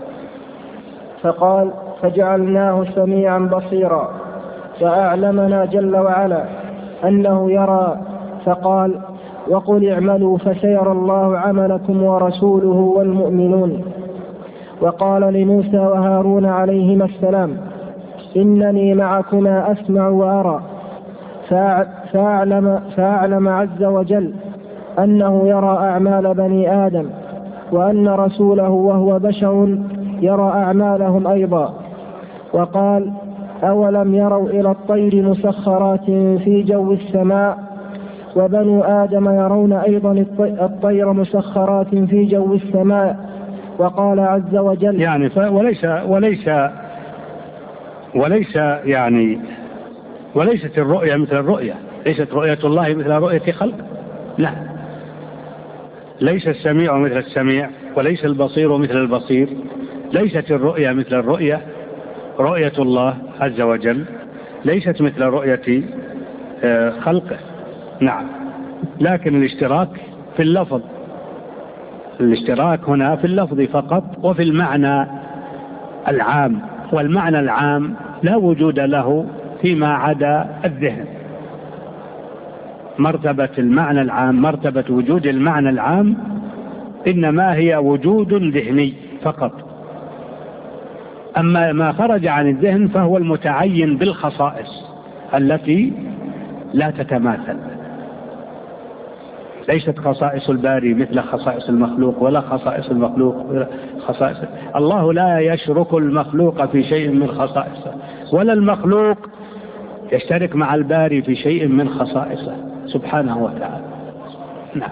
Speaker 2: فقال فجعلناه سميعا بصيرا، فأعلمنا جل وعلا أنه يرى، فقال وقل اعملوا فسيرى الله عملكم ورسوله والمؤمنون. وقال لموسى وهارون عليهما السلام إنني معكما أسمع وأرى، فأعلم, فأعلم عز وجل أنه يرى أعمال بني آدم، وأن رسوله وهو بشر يرى أعمالهم أيضا. وقال أولم يروا إلى الطير مسخرات في جو السماء، وبنو آدم يرون أيضا الطير مسخرات في جو السماء. وقال عز وجل
Speaker 3: يعني وليس وليس وليس يعني وليست الرؤية مثل الرؤية، ليست رؤية الله مثل رؤية خلق، لا، ليس السميع مثل السميع وليس البصير مثل البصير، ليست الرؤية مثل الرؤية، رؤية الله عز وجل ليست مثل رؤية خلقه. نعم، لكن الاشتراك في اللفظ، الاشتراك هنا في اللفظ فقط وفي المعنى العام، والمعنى العام لا وجود له فيما عدا الذهن. مرتبة المعنى العام، مرتبة وجود المعنى العام إنما هي وجود ذهني فقط، أما ما خرج عن الذهن فهو المتعين بالخصائص التي لا تتماثل. ليست خصائص الباري مثل خصائص المخلوق، ولا خصائص المخلوق خصائص الله، لا يشرك المخلوق في شيء من خصائصه، ولا المخلوق يشترك مع الباري في شيء من خصائصه سبحانه وتعالى. نعم.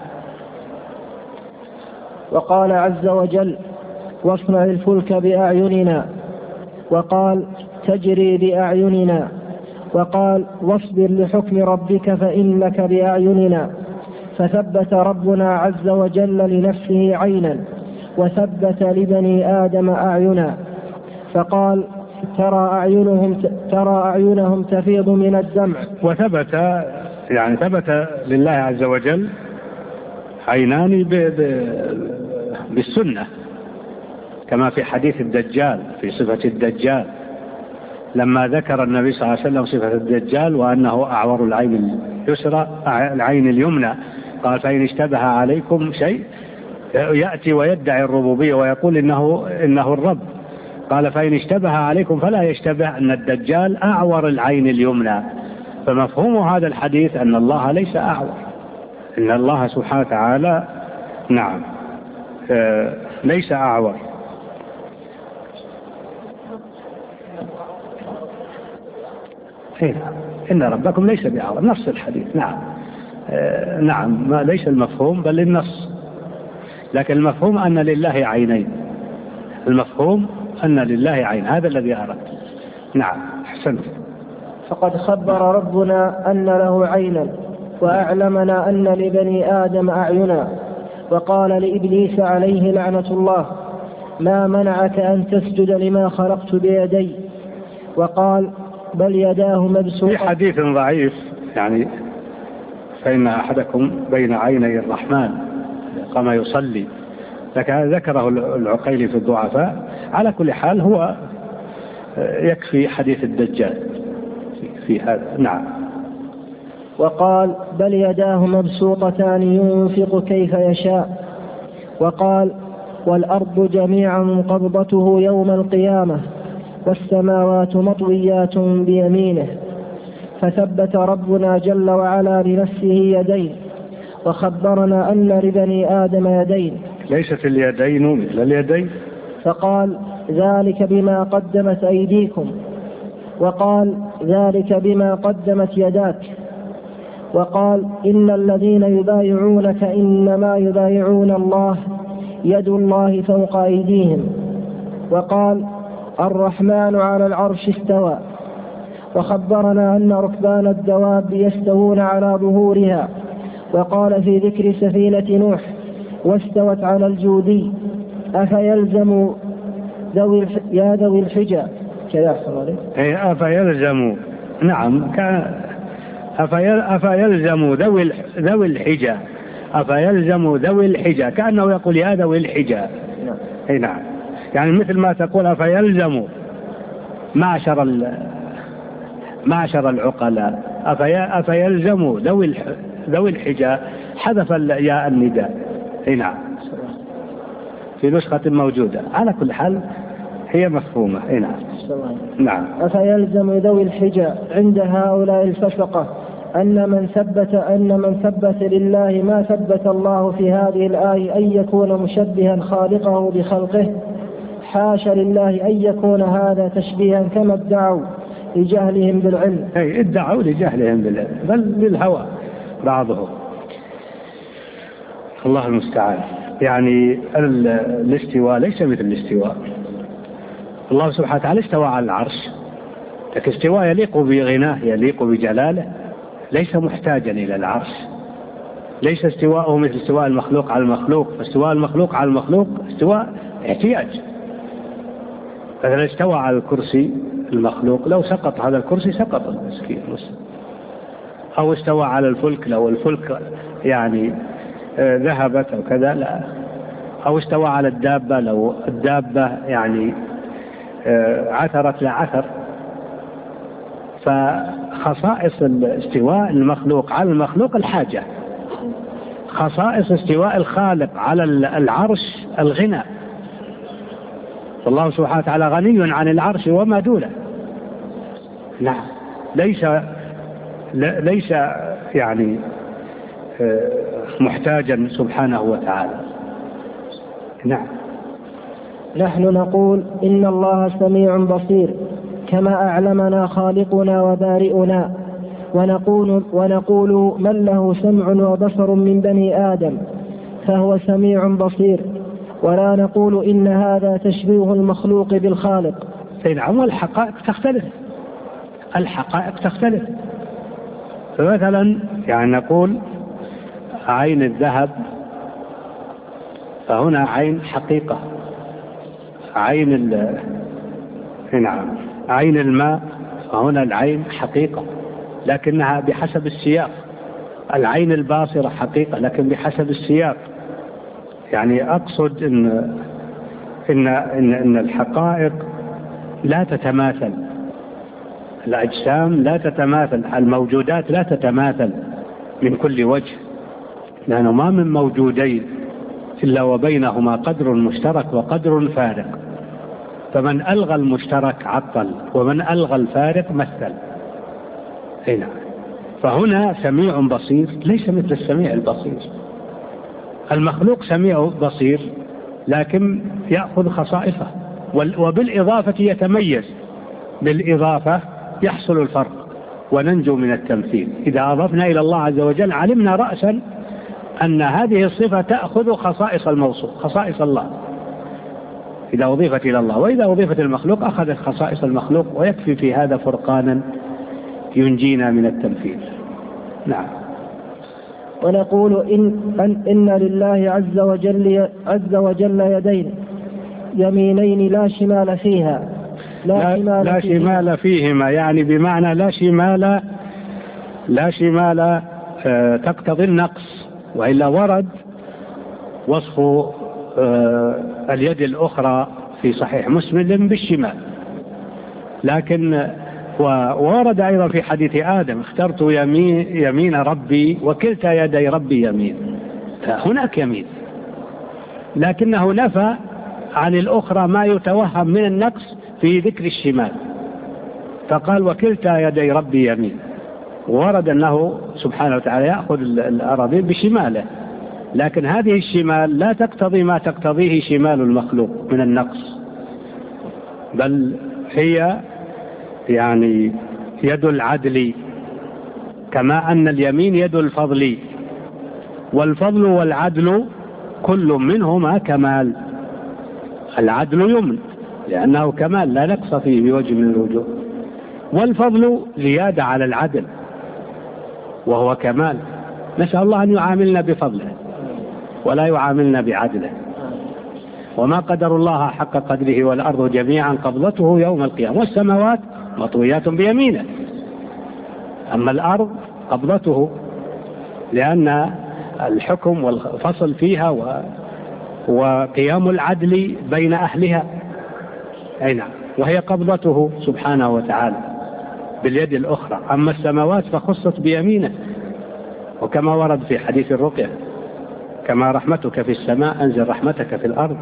Speaker 2: وقال عز وجل واصنع الفلك بأعيننا، وقال تجري بأعيننا، وقال واصبر لحكم ربك فإنك بأعيننا. فثبت ربنا عز وجل لنفسه عينا، وثبت لبني آدم أعينا، فقال ترى أعينهم, ترى أعينهم تفيض من الدمع.
Speaker 3: وثبت يعني ثبت لله عز وجل عينان بالسنة، كما في حديث الدجال، في صفة الدجال لما ذكر النبي صلى الله عليه وسلم صفة الدجال وأنه أعور العين اليسرى العين اليمنى، قال فإن اشتبه عليكم شيء يأتي ويدعي الربوبية ويقول إنه, إنه الرب، قال فإن اشتبه عليكم فلا يشتبه أن الدجال أعور العين اليمنى، فمفهوم هذا الحديث أن الله ليس أعور، إن الله سبحانه وتعالى نعم آه ليس أعور. إن ربكم ليس بأعور، نص الحديث. نعم آه نعم، ما ليس المفهوم بل النص، لكن المفهوم أن لله عينين، المفهوم أن لله عين، هذا الذي أردت. نعم أحسنت.
Speaker 2: فقد خبر ربنا أن له عينا، وأعلمنا أن لبني آدم أعينا، وقال لإبليس عليه لعنة الله: ما منعك أن تسجد لما خلقت بيدي؟ وقال: بل يداه مبسوطة.
Speaker 3: في حديث ضعيف يعني فإن أحدكم بين عيني الرحمن كما يصلي، لكن ذكره العقيلي في الضعفاء. على كل حال هو يكفي حديث الدجال في هذا. نعم.
Speaker 2: وقال: بل يداه مبسوطتان ينفق كيف يشاء. وقال: والأرض جميعا قبضته يوم القيامة والسماوات مطويات بيمينه. فثبت ربنا جل وعلا لنفسه يدين، وخبرنا أن لبني آدم يدين
Speaker 3: ليست اليدين مثل اليدين،
Speaker 2: فقال: ذلك بما قدمت أيديكم. وقال: ذلك بما قدمت يداك. وقال: إن الذين يبايعونك إنما يبايعون الله يد الله فوق أيديهم. وقال: الرحمن على العرش استوى. وخبرنا أن ركبان الدواب يستوون على ظهورها. وقال في ذكر سفينة نوح: واستوت على الجودي. أفيلزم ذوي يا ذوي الحجى كذا
Speaker 3: أي أفيلزم. نعم أفيلزم ذوي ذوي الحجى، أفيلزم ذوي الحجى، كأنه يقول يا ذوي الحجى. أي نعم، يعني مثل ما تقول أفيلزم معشر معشر العقلاء، أفيلزم ذوي ذوي الحجى، حذف ياء النداء. أي نعم، في نسخة موجودة. على كل حال هي مفهومة. أي نعم. نعم.
Speaker 2: أفيلزم ذوي الحجى عند هؤلاء الفسقة أن من ثبت أن من ثبت لله ما ثبت الله في هذه الآية أن يكون مشبها خالقه بخلقه؟ حاشا لله أن يكون هذا تشبيها كما ادعوا لجهلهم بالعلم.
Speaker 3: أي ادعوا لجهلهم بالعلم، بل للهوى بعضهم. الله المستعان. يعني الاستواء ليس مثل الاستواء. الله سبحانه وتعالى استوى على العرش، لكن استواء يليق بغناه يليق بجلاله، ليس محتاجا إلى العرش. ليس استواءه مثل استواء المخلوق على المخلوق، فاستواء المخلوق على المخلوق استواء احتياج. فإذا استوى على الكرسي المخلوق لو سقط هذا الكرسي سقط المسكين مسلم. أو استوى على الفلك لو الفلك يعني ذهبت أو كذا لا. أو استوى على الدابة لو الدابة يعني عثرت لا عثر. فخصائص الاستواء المخلوق على المخلوق الحاجة، خصائص استواء الخالق على العرش الغنى. فالله سبحانه وتعالى غني عن العرش وما دونه. نعم، ليس ليس يعني محتاجا سبحانه وتعالى. نعم.
Speaker 2: نحن نقول إن الله سميع بصير كما أعلمنا خالقنا وبارئنا، ونقول, ونقول من له سمع وبصر من بني آدم فهو سميع بصير، ولا نقول إن هذا تشبيه المخلوق بالخالق.
Speaker 3: نعم، والحقائق تختلف، الحقائق تختلف. فمثلا يعني نقول عين الذهب فهنا عين حقيقة، عين ال... نعم عين الماء فهنا العين حقيقة لكنها بحسب السياق. العين الباصرة حقيقة لكن بحسب السياق. يعني أقصد إن إن إن, إن الحقائق لا تتماثل، الأجسام لا تتماثل، الموجودات لا تتماثل من كل وجه، لأنه ما من موجودين إلا وبينهما قدر مشترك وقدر فارق. فمن ألغى المشترك عطل، ومن ألغى الفارق مثل. هنا فهنا سميع بصير ليس مثل السميع البصير. المخلوق سميع بصير لكن يأخذ خصائصه، وبالإضافة يتميز، بالإضافة يحصل الفرق وننجو من التمثيل. إذا أضفنا إلى الله عز وجل علمنا رأسا أن هذه الصفة تأخذ خصائص الموصوف، خصائص الله إذا أضيفت إلى الله، وإذا أضيفت المخلوق أخذت خصائص المخلوق، ويكفي في هذا فرقانا ينجينا من التمثيل. نعم.
Speaker 2: ونقول إن, أن, إن لله عز وجل, عز وجل يدين يمينين لا شمال فيها
Speaker 3: لا, لا, شمال, لا فيهما. شمال فيهما يعني بمعنى لا شمال لا شمال آه تقتضي النقص، وإلا ورد وصف آه اليد الأخرى في صحيح مسلم بالشمال، لكن وورد أيضا في حديث آدم اخترت يمين, يمين ربي وكلتا يدي ربي يمين، هناك يمين، لكنه نفى عن الأخرى ما يتوهم من النقص في ذكر الشمال، فقال وكلتا يدي ربي يمين. ورد أنه سبحانه وتعالى يأخذ الأراضين بشماله، لكن هذه الشمال لا تقتضي ما تقتضيه شمال المخلوق من النقص، بل هي يعني يد العدل، كما أن اليمين يد الفضل، والفضل والعدل كل منهما كمال. العدل يمن لأنه كمال لا نقص فيه بوجه من الوجوه، والفضل زيادة على العدل وهو كمال. نسأل الله أن يعاملنا بفضله ولا يعاملنا بعدله. وما قدر الله حق قدره والأرض جميعا قبضته يوم القيامة والسماوات مطويات بيمينه، أما الأرض قبضته لأن الحكم والفصل فيها و... وقيام العدل بين أهلها، أي نعم، وهي قبضته سبحانه وتعالى باليد الأخرى. أما السماوات فخصت بيمينه، وكما ورد في حديث الرقية كما رحمتك في السماء أنزل رحمتك في الأرض.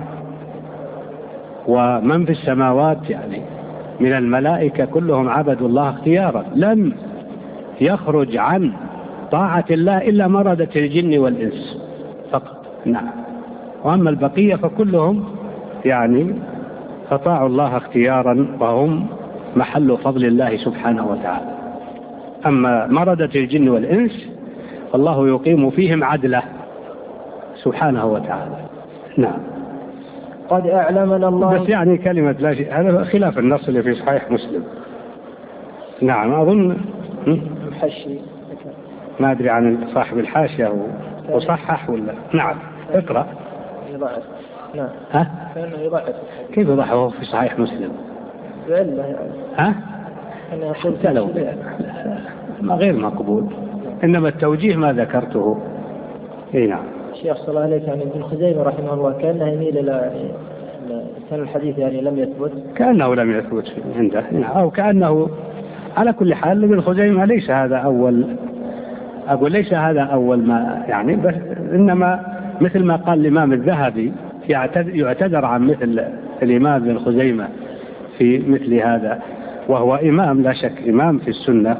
Speaker 3: ومن في السماوات يعني من الملائكة كلهم عبدوا الله اختيارا، لم يخرج عن طاعة الله إلا مردة الجن والإنس فقط. نعم. وأما البقية فكلهم يعني أطاعوا الله اختيارا، وهم محل فضل الله سبحانه وتعالى. أما مردة الجن والإنس فالله يقيم فيهم عدله سبحانه وتعالى. نعم.
Speaker 2: قد أعلمنا الله.
Speaker 3: بس يعني كلمة لا شيء هذا خلاف النص اللي في صحيح مسلم. نعم. أظن
Speaker 2: الحشي
Speaker 3: ما أدري عن صاحب الحاشية وصحح ولا. نعم. اقرأ.
Speaker 2: يضعف. نعم.
Speaker 3: ها؟
Speaker 2: كأنه يضعف.
Speaker 3: كيف يضعفه في صحيح مسلم؟
Speaker 2: بعلة يعني.
Speaker 3: ها؟
Speaker 2: أنا قلت
Speaker 3: لو ما غير مقبول، إنما التوجيه ما ذكرته. اي نعم.
Speaker 2: شيخ صلى الله عليه يعني ابن خزيمة رحمه الله كأنه يميل إلى يعني كان الحديث يعني لم يثبت،
Speaker 3: كأنه لم يثبت عنده، أو كأنه على كل حال ابن خزيمة ليس هذا أول أقول ليس هذا أول ما يعني، بس إنما مثل ما قال الإمام الذهبي يعتذر عن مثل الإمام ابن خزيمة في مثل هذا، وهو إمام لا شك إمام في السنة،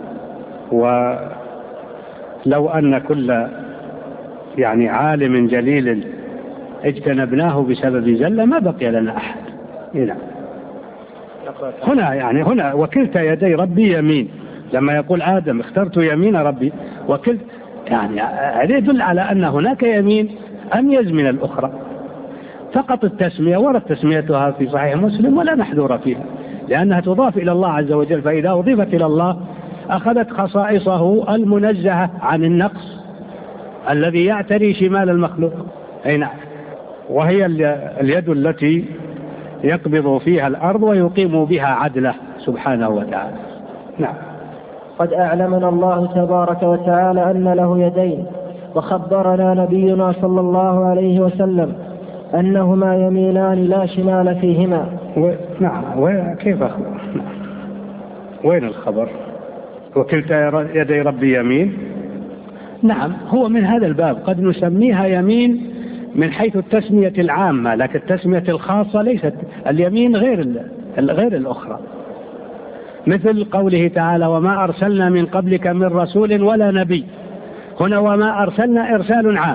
Speaker 3: ولو أن كل يعني عالم جليل اجتنبناه بسبب زلة ما بقي لنا أحد. هنا هنا يعني هنا وكلتا يدي ربي يمين، لما يقول آدم اخترت يمين ربي وكلت، يعني هذا يدل على أن هناك يمين أميز من الأخرى. فقط التسمية ورد تسميتها في صحيح مسلم ولا محذور فيها، لأنها تضاف إلى الله عز وجل، فإذا أضيفت إلى الله أخذت خصائصه المنزهة عن النقص الذي يعتري شمال المخلوق. أي نعم. وهي اليد التي يقبض فيها الأرض ويقيم بها عدله سبحانه وتعالى. نعم.
Speaker 2: قد أعلمنا الله تبارك وتعالى أن له يدين، وخبرنا نبينا صلى الله عليه وسلم أنهما يمينان لا شمال فيهما.
Speaker 3: و... نعم. وكيف أخبر؟ نعم. وين الخبر؟ وكلتا يدي ربي يمين. نعم. هو من هذا الباب قد نسميها يمين من حيث التسمية العامة، لكن التسمية الخاصة ليست. اليمين غير غير الأخرى. مثل قوله تعالى وما أرسلنا من قبلك من رسول ولا نبي. هنا وما أرسلنا إرسال عام،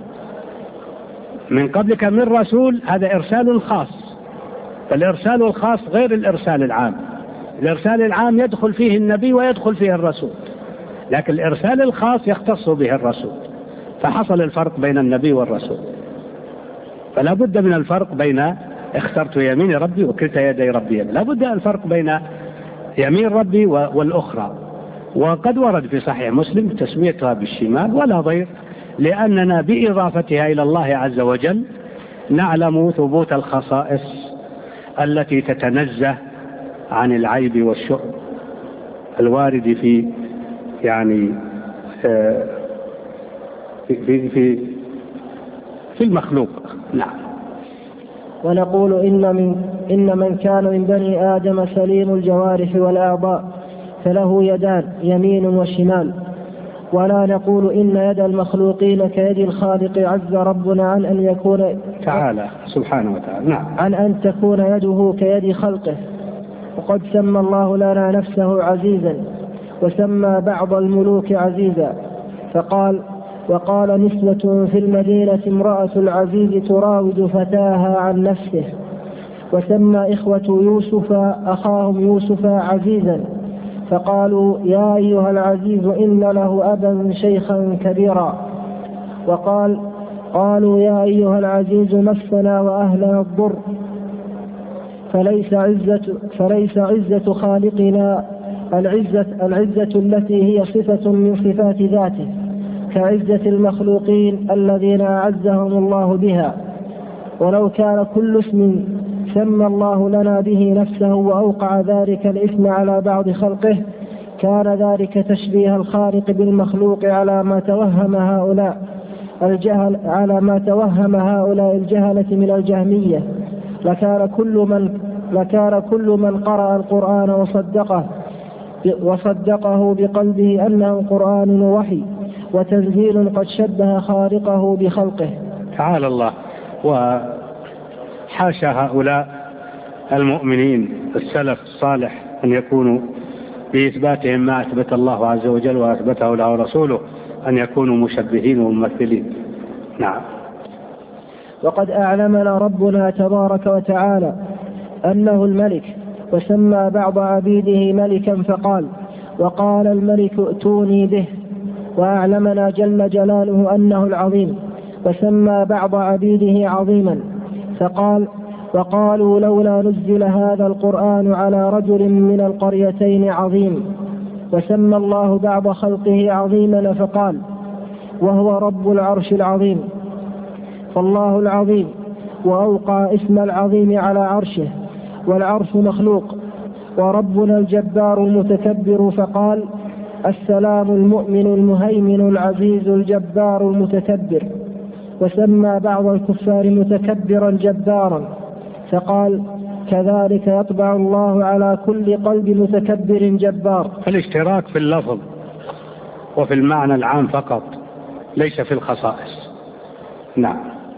Speaker 3: من قبلك من رسول هذا إرسال خاص، فالإرسال الخاص غير الإرسال العام. الإرسال العام يدخل فيه النبي ويدخل فيه الرسول، لكن الإرسال الخاص يختص به الرسول، فحصل الفرق بين النبي والرسول. فلا بد من الفرق بين اخترت يمين ربي وكلتا يدي ربي، لا بد الفرق بين يمين ربي والأخرى. وقد ورد في صحيح مسلم تسميتها بالشمال ولا ضير، لأننا بإضافتها إلى الله عز وجل نعلم ثبوت الخصائص التي تتنزه عن العيب والشؤم الوارد في يعني في في في, في المخلوق. نعم.
Speaker 2: ونقول إن من إن من كان من بني آدم سليم الجوارح والأعضاء فله يدان يمين وشمال، ولا نقول إن يد المخلوقين كيد الخالق عز ربنا عن أن يكون
Speaker 3: تعالى سبحانه وتعالى نعم
Speaker 2: عن أن تكون يده كيد خلقه. وقد سمى الله لنا نفسه عزيزا، وسمى بعض الملوك عزيزا، فقال وقال نسوة في المدينة امرأة العزيز تراود فتاها عن نفسه. وسمى إخوة يوسف أخاهم يوسف عزيزا، فقالوا يا أيها العزيز إن له أبا شيخا كبيرا. وقال قالوا يا أيها العزيز مسنا وأهلنا الضر. فليس عزة, فليس عزة خالقنا العزة, العزة التي هي صفة من صفات ذاته كعزة المخلوقين الذين أعزهم الله بها. ولو كان كل اسم سمى الله لنا به نفسه وأوقع ذلك الاسم على بعض خلقه كان ذلك تشبيه الخالق بالمخلوق على ما توهم هؤلاء الجهل على ما توهم هؤلاء الجهلة من الجهمية. لكان كل من لكان كل من قرأ القرآن وصدقه وصدقه بقلبه أنه قرآن وحي وتنزيل قد شبه خالقه بخلقه.
Speaker 3: تعالى الله. وحاشا هؤلاء المؤمنين السلف الصالح أن يكونوا بإثباتهم ما أثبت الله عز وجل وأثبته له رسوله أن يكونوا مشبهين وممثلين. نعم.
Speaker 2: وقد أعلمنا ربنا تبارك وتعالى أنه الملك، وسمى بعض عبيده ملكا فقال وقال الملك ائتوني به. وأعلمنا جل جلاله أنه العظيم، وسمى بعض عبيده عظيما فقال وقالوا لولا نزل هذا القرآن على رجل من القريتين عظيم. وسمى الله بعض خلقه عظيما فقال وهو رب العرش العظيم. فالله العظيم وأوقع اسم العظيم على عرشه، والعرش مخلوق. وربنا الجبار المتكبر فقال السلام المؤمن المهيمن العزيز الجبار المتكبر. وسمى بعض الكفار متكبرا جبارا فقال كذلك يطبع الله على كل قلب متكبر جبار.
Speaker 3: الاشتراك في اللفظ وفي المعنى العام فقط، ليس في الخصائص. نعم.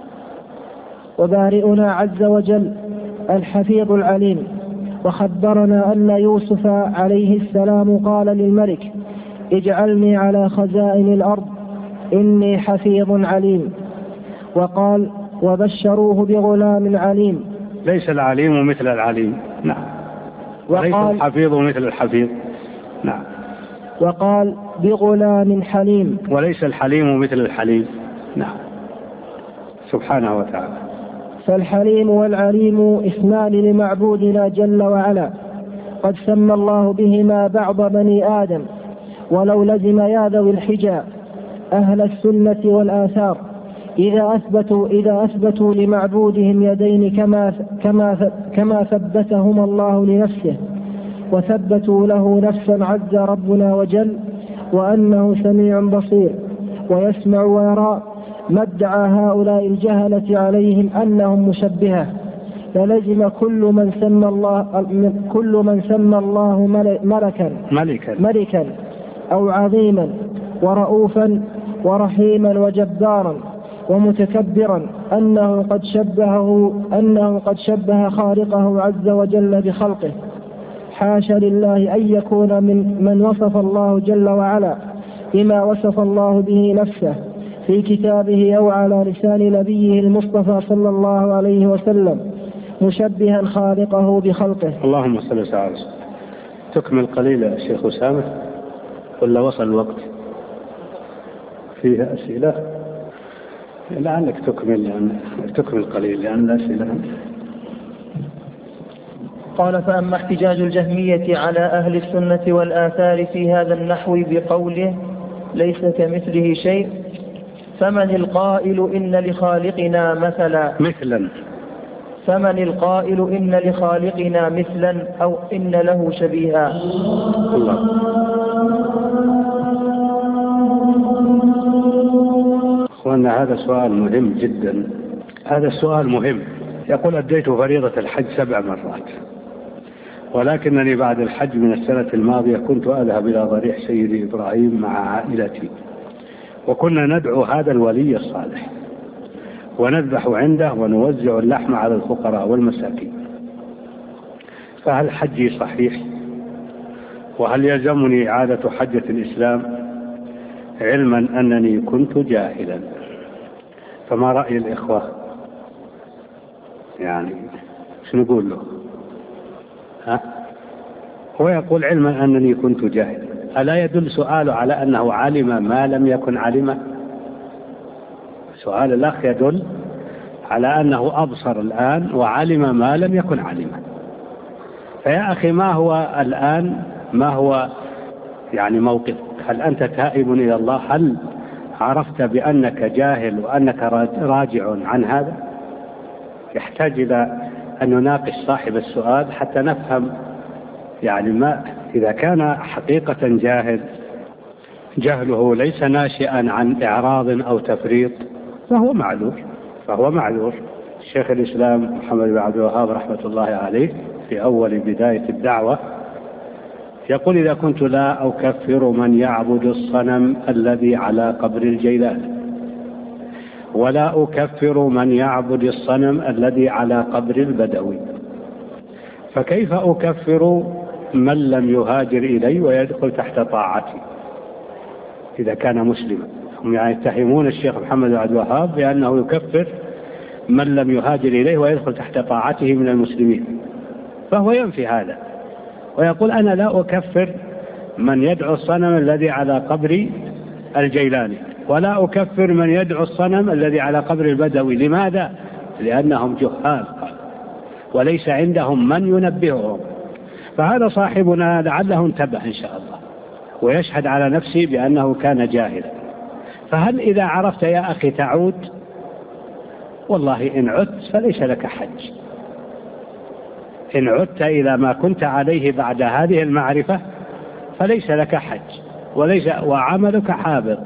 Speaker 2: وبارئنا عز وجل الحفيظ العليم، وخبرنا أن يوسف عليه السلام قال للملك اجعلني على خزائن الأرض إني حفيظ عليم. وقال وبشروه بغلام عليم.
Speaker 3: ليس العليم مثل العليم. نعم. وليس الحفيظ مثل الحفيظ. نعم.
Speaker 2: وقال بغلام حليم.
Speaker 3: وليس الحليم مثل الحليم. نعم. سبحانه وتعالى.
Speaker 2: فالحليم والعليم اسمان لمعبودنا جل وعلا، قد سمى الله بهما بعض بني آدم. ولو لزم يا ذوي الحجى أهل السنة والآثار إذا أثبتوا إذا أثبتوا لمعبودهم يدين كما كما كما ثبتهما الله لنفسه، وثبتوا له نفسا عز ربنا وجل وأنه سميع بصير ويسمع ويرى، ما ادعى هؤلاء الجهلة عليهم أنهم مشبهة. فلزم كل من سمى الله كل من سمى الله ملكا
Speaker 3: ملكا
Speaker 2: ملكا أو عظيما ورؤوفا ورحيما وجبارا ومتكبرا أنه قد شبهه أنه قد شبه خالقه عز وجل بخلقه. حاشا لله أن يكون من من وصف الله جل وعلا بما وصف الله به نفسه في كتابه أو على لسان نبيه المصطفى صلى الله عليه وسلم مشبها خالقه بخلقه.
Speaker 3: اللهم صل وسلم. تكمل قليل يا شيخ أسامة ولا وصل الوقت؟ فيها أسئلة؟ لعلك تكمل يعني تكمل قليل لأن الأسئلة.
Speaker 2: قال: فأما احتجاج الجهمية على أهل السنة والآثار في هذا النحو بقوله ليس كمثله شيء، فمن القائل إن لخالقنا مثلا
Speaker 3: مثلا
Speaker 2: فمن القائل إن لخالقنا مثلا أو إن له شبيها.
Speaker 3: الله. أخوانا هذا سؤال مهم جدا. هذا السؤال مهم. يقول: أديت فريضة الحج سبع مرات، ولكنني بعد الحج من السنة الماضية كنت أذهب إلى ضريح سيدي إبراهيم مع عائلتي، وكنا ندعو هذا الولي الصالح ونذبح عنده ونوزع اللحم على الفقراء والمساكين، فهل حجي صحيح؟ وهل يلزمني إعادة حجة الإسلام علما أنني كنت جاهلا؟ فما رأي الإخوة؟ يعني شو نقول له؟ ها؟ هو يقول علما أنني كنت جاهلا، ألا يدل سؤاله على أنه علم ما لم يكن علمه؟ سؤال الأخ يدل على أنه أبصر الآن وعلم ما لم يكن علمه. فيا أخي ما هو الآن ما هو يعني موقفك؟ هل أنت تائب إلى الله؟ هل عرفت بأنك جاهل وأنك راجع عن هذا؟ يحتاج إلى أن نناقش صاحب السؤال حتى نفهم يعني ما إذا كان حقيقة جاهل جهله ليس ناشئا عن إعراض أو تفريط فهو معذور فهو معذور. الشيخ الإسلام محمد بن عبد الوهاب رحمة الله عليه في أول بداية الدعوة يقول: إذا كنت لا أكفر من يعبد الصنم الذي على قبر الجيلان، ولا أكفر من يعبد الصنم الذي على قبر البدوي، فكيف أكفر من لم يهاجر إلي ويدخل تحت طاعتي إذا كان مسلما؟ هم يعني يتهمون الشيخ محمد بن عبد الوهاب بأنه يكفر من لم يهاجر إليه ويدخل تحت طاعته من المسلمين، فهو ينفي هذا ويقول: أنا لا أكفر من يدعو الصنم الذي على قبر الجيلاني، ولا أكفر من يدعو الصنم الذي على قبر البدوي. لماذا؟ لأنهم جهال وليس عندهم من ينبههم. فهذا صاحبنا لعله انتبه إن شاء الله ويشهد على نفسه بأنه كان جاهلا. فهل إذا عرفت يا أخي تعود؟ والله إن عدت فليس لك حج. إن عدت إلى ما كنت عليه بعد هذه المعرفة فليس لك حج وليس وعملك حابط.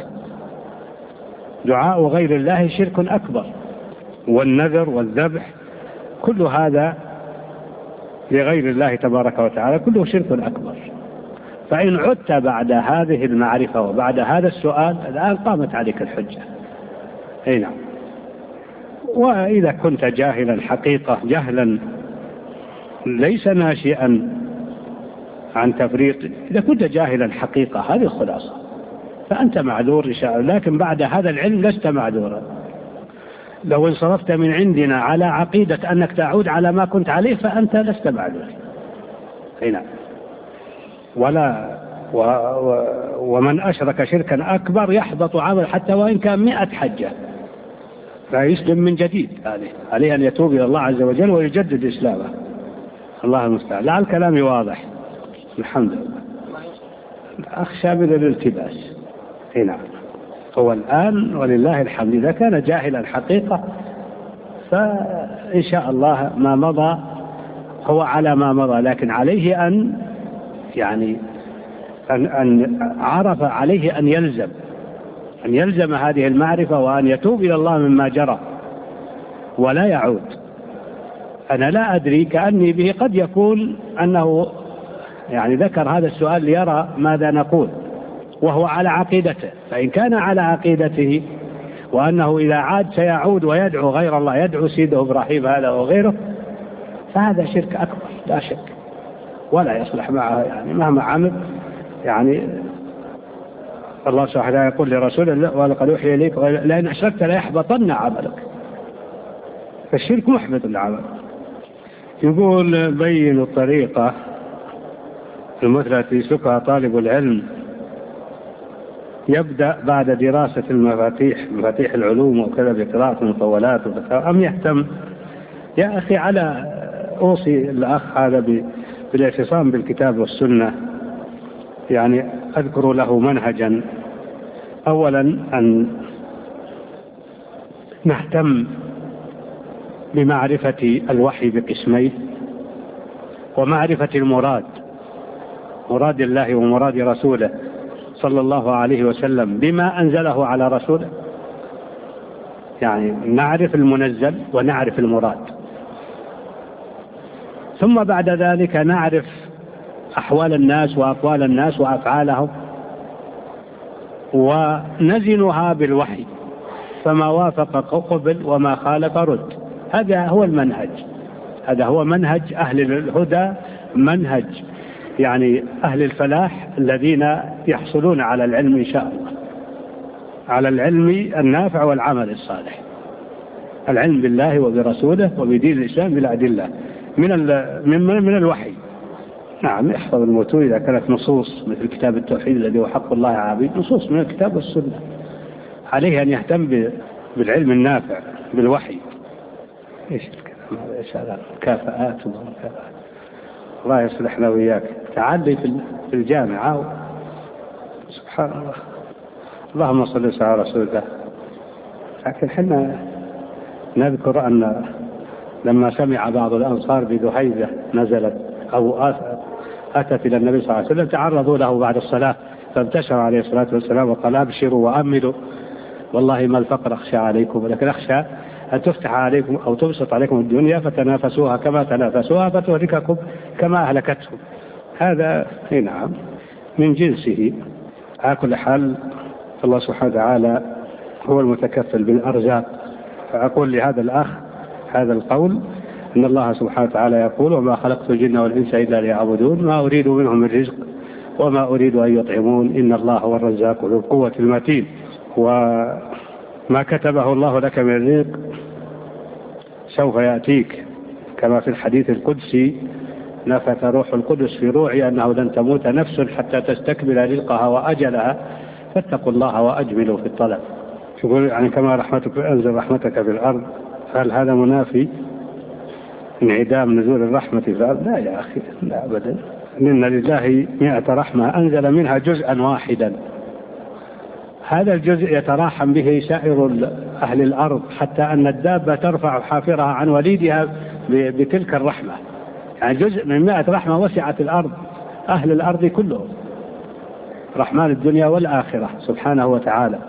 Speaker 3: دعاء غير الله شرك أكبر، والنذر والذبح كل هذا لغير الله تبارك وتعالى كله شرك أكبر. فإن عدت بعد هذه المعرفة وبعد هذا السؤال الآن قامت عليك الحجة. أي نعم. وإذا كنت جاهلا حقيقة جهلا ليس ناشئا عن تفريط، إذا كنت جاهلا حقيقة هذه الخلاصة فأنت معذور إن شاء الله، لكن بعد هذا العلم لست معذورا. لو انصرفت من عندنا على عقيدة أنك تعود على ما كنت عليه فأنت لست معذور. هنا ولا و و ومن أشرك شركا أكبر يحبط عمل حتى وإن كان مئة حجة، فيسلم من جديد. عليه عليه أن يتوب إلى الله عز وجل ويجدد إسلامه. الله المستعان. لعل كلامي واضح الحمد لله. أخشى من الالتباس. هنا هو الآن ولله الحمد إذا كان جاهلا الحقيقة فإن شاء الله ما مضى هو على ما مضى، لكن عليه أن يعني أن, أن عرف عليه أن يلزم أن يلزم هذه المعرفة وأن يتوب إلى الله مما جرى ولا يعود. أنا لا أدري كأني به قد يكون أنه يعني ذكر هذا السؤال ليرى ماذا نقول وهو على عقيدته، فإن كان على عقيدته وأنه إذا عاد سيعود ويدعو غير الله، يدعو سيده إبراهيم هذا وغيره، فهذا شرك أكبر لا شك. ولا يصلح معها، يعني مهما عمل. يعني الله سبحانه وتعالى يقول لرسوله ولقد أوحي إليك لئن أشركت ليحبطن عملك، فالشرك محبط العمل. يقول بين الطريقة المثلى التي يسلكها طالب العلم، يبدأ بعد دراسة المفاتيح مفاتيح العلوم وكذا بقراءة المطولات أم يهتم؟ يا أخي على أوصي الأخ هذا بالاعتصام بالكتاب والسنة. يعني أذكر له منهجا، أولا أن نهتم بمعرفة الوحي بقسميه، ومعرفة المراد مراد الله ومراد رسوله صلى الله عليه وسلم بما أنزله على رسوله. يعني نعرف المنزل ونعرف المراد، ثم بعد ذلك نعرف أحوال الناس وأقوال الناس وأفعالهم ونزنها بالوحي، فما وافق قبل وما خالف رد. هذا هو المنهج، هذا هو منهج أهل الهدى، منهج يعني أهل الفلاح الذين يحصلون على العلم إن شاء الله، على العلم النافع والعمل الصالح، العلم بالله وبرسوله وبدين الإسلام بالأدلة من من من الوحي. نعم، يحفظ المتون إذا كانت نصوص مثل كتاب التوحيد الذي هو حق الله على العبيد، نصوص من الكتاب والسنة. عليه أن يهتم بالعلم النافع بالوحي. إيش الكلام هذا؟ إيش هذا؟ كافآت ومكافآت. الله يصلحنا وإياك. تعالي في الجامعة، سبحان الله. اللهم صل على رسول الله. لكن حنا نذكر أن لما سمع بعض الأنصار بذهيبة نزلت أو أتت إلى النبي صلى الله عليه وسلم، تعرضوا له بعد الصلاة فابتشر عليه الصلاة والسلام وقال أبشروا وأملوا والله ما الفقر أخشى عليكم، ولكن أخشى أن تفتح عليكم أو تبسط عليكم الدنيا فتنافسوها كما تنافسوها فتهلككم كما أهلكتهم. هذا نعم من جنسه. على كل حال الله سبحانه وتعالى هو المتكفل بالأرزاق. فأقول لهذا الأخ هذا القول، إن الله سبحانه وتعالى يقول وما خلقت الجن والإنس إلا ليعبدون ما أريد منهم من رزق وما أريد أن يطعمون إن الله هو الرزاق ذو القوة المتين. وما كتبه الله لك من رزق سوف يأتيك، كما في الحديث القدسي نفث روح القدس في روعي أنه لن تموت نفس حتى تستكمل رزقها وأجلها فاتقوا الله وأجملوا في الطلب. يقول يعني كما رحمتك أنزل رحمتك في الأرض، هل هذا منافي انعدام نزول الرحمة في الأرض؟ لا يا أخي، لا أبدا. إن لله مئة رحمة أنزل منها جزءا واحدا، هذا الجزء يتراحم به سائر أهل الأرض حتى أن الدابة ترفع حافرها عن وليدها بتلك الرحمة. يعني جزء من مئة رحمة وسعت الأرض، أهل الأرض كلهم، رحمن الدنيا والآخرة سبحانه وتعالى.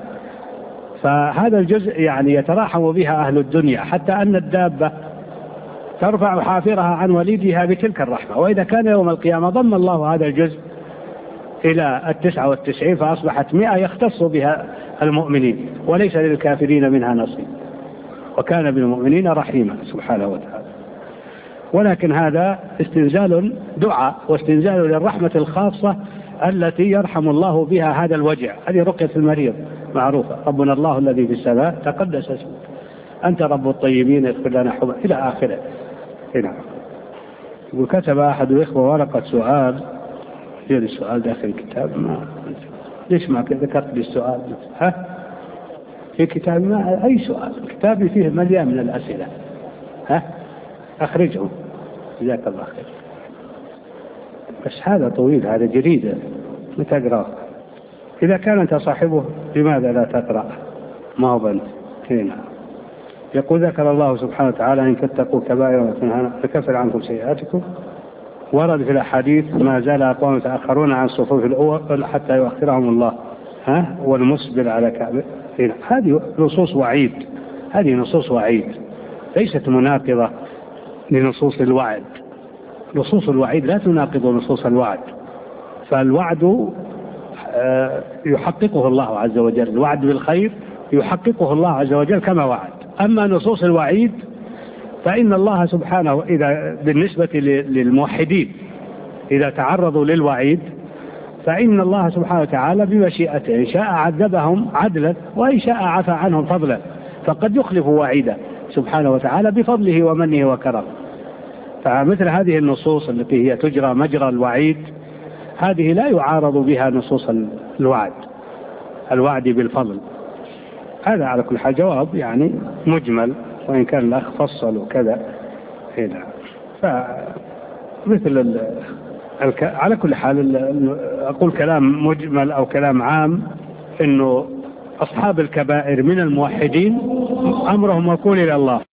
Speaker 3: فهذا الجزء يعني يتراحم بها أهل الدنيا حتى أن الدابة ترفع حافرها عن وليدها بتلك الرحمة. وإذا كان يوم القيامة ضم الله هذا الجزء إلى التسعة والتسعين فأصبحت مئة يختص بها المؤمنين وليس للكافرين منها نصيب، وكان بالمؤمنين رحيما سبحانه وتعالى. ولكن هذا استنزال دعاء واستنزال للرحمة الخاصة التي يرحم الله بها هذا الوجع. هذه رقية المريض معروفة، ربنا الله الذي في السماء تقدس اسمك أنت رب الطيبين اغفر لنا حبا إلى آخره. هنا وكتب أحد الإخوة ورقة سؤال، هي السؤال داخل الكتاب، ما ليش ما ذكرت لي السؤال؟ ها في كتاب ما أي سؤال، كتابي فيه مليان من الأسئلة، ها أخرجه جزاك الله خير. بس هذا طويل، هذا جريدة متقرأ. إذا كان أنت صاحبه لماذا لا تقرأ؟ ما هو بنت هنا. يقول ذكر الله سبحانه وتعالى إن تتقوا كبائر فكفر عنكم سيئاتكم. ورد في الأحاديث ما زال أقوام يتأخرون عن صفوف الأول حتى يؤخرهم الله، ها والمسبل على كعبه. هذه نصوص وعيد، هذه نصوص وعيد ليست مناقضة لنصوص الوعد. نصوص الوعيد لا تناقض نصوص الوعد، فالوعد يحققه الله عز وجل، الوعد بالخير يحققه الله عز وجل كما وعد. أما نصوص الوعيد فإن الله سبحانه إذا بالنسبة للموحدين إذا تعرضوا للوعيد فإن الله سبحانه وتعالى بمشيئته إن شاء عذبهم عدلا وإن شاء عفى عنهم فضلا، فقد يخلف وعيده سبحانه وتعالى بفضله ومنه وكرمه. فمثل هذه النصوص التي هي تجرى مجرى الوعيد هذه لا يعارض بها نصوص الوعد الوعد بالفضل. هذا على كل حال جواب يعني مجمل، وإن كان الأخ فصل وكذا هنا. فمثل ال... الك... على كل حال أقول كلام مجمل أو كلام عام إنه أصحاب الكبائر من الموحدين أمرهم موكول إلى الله.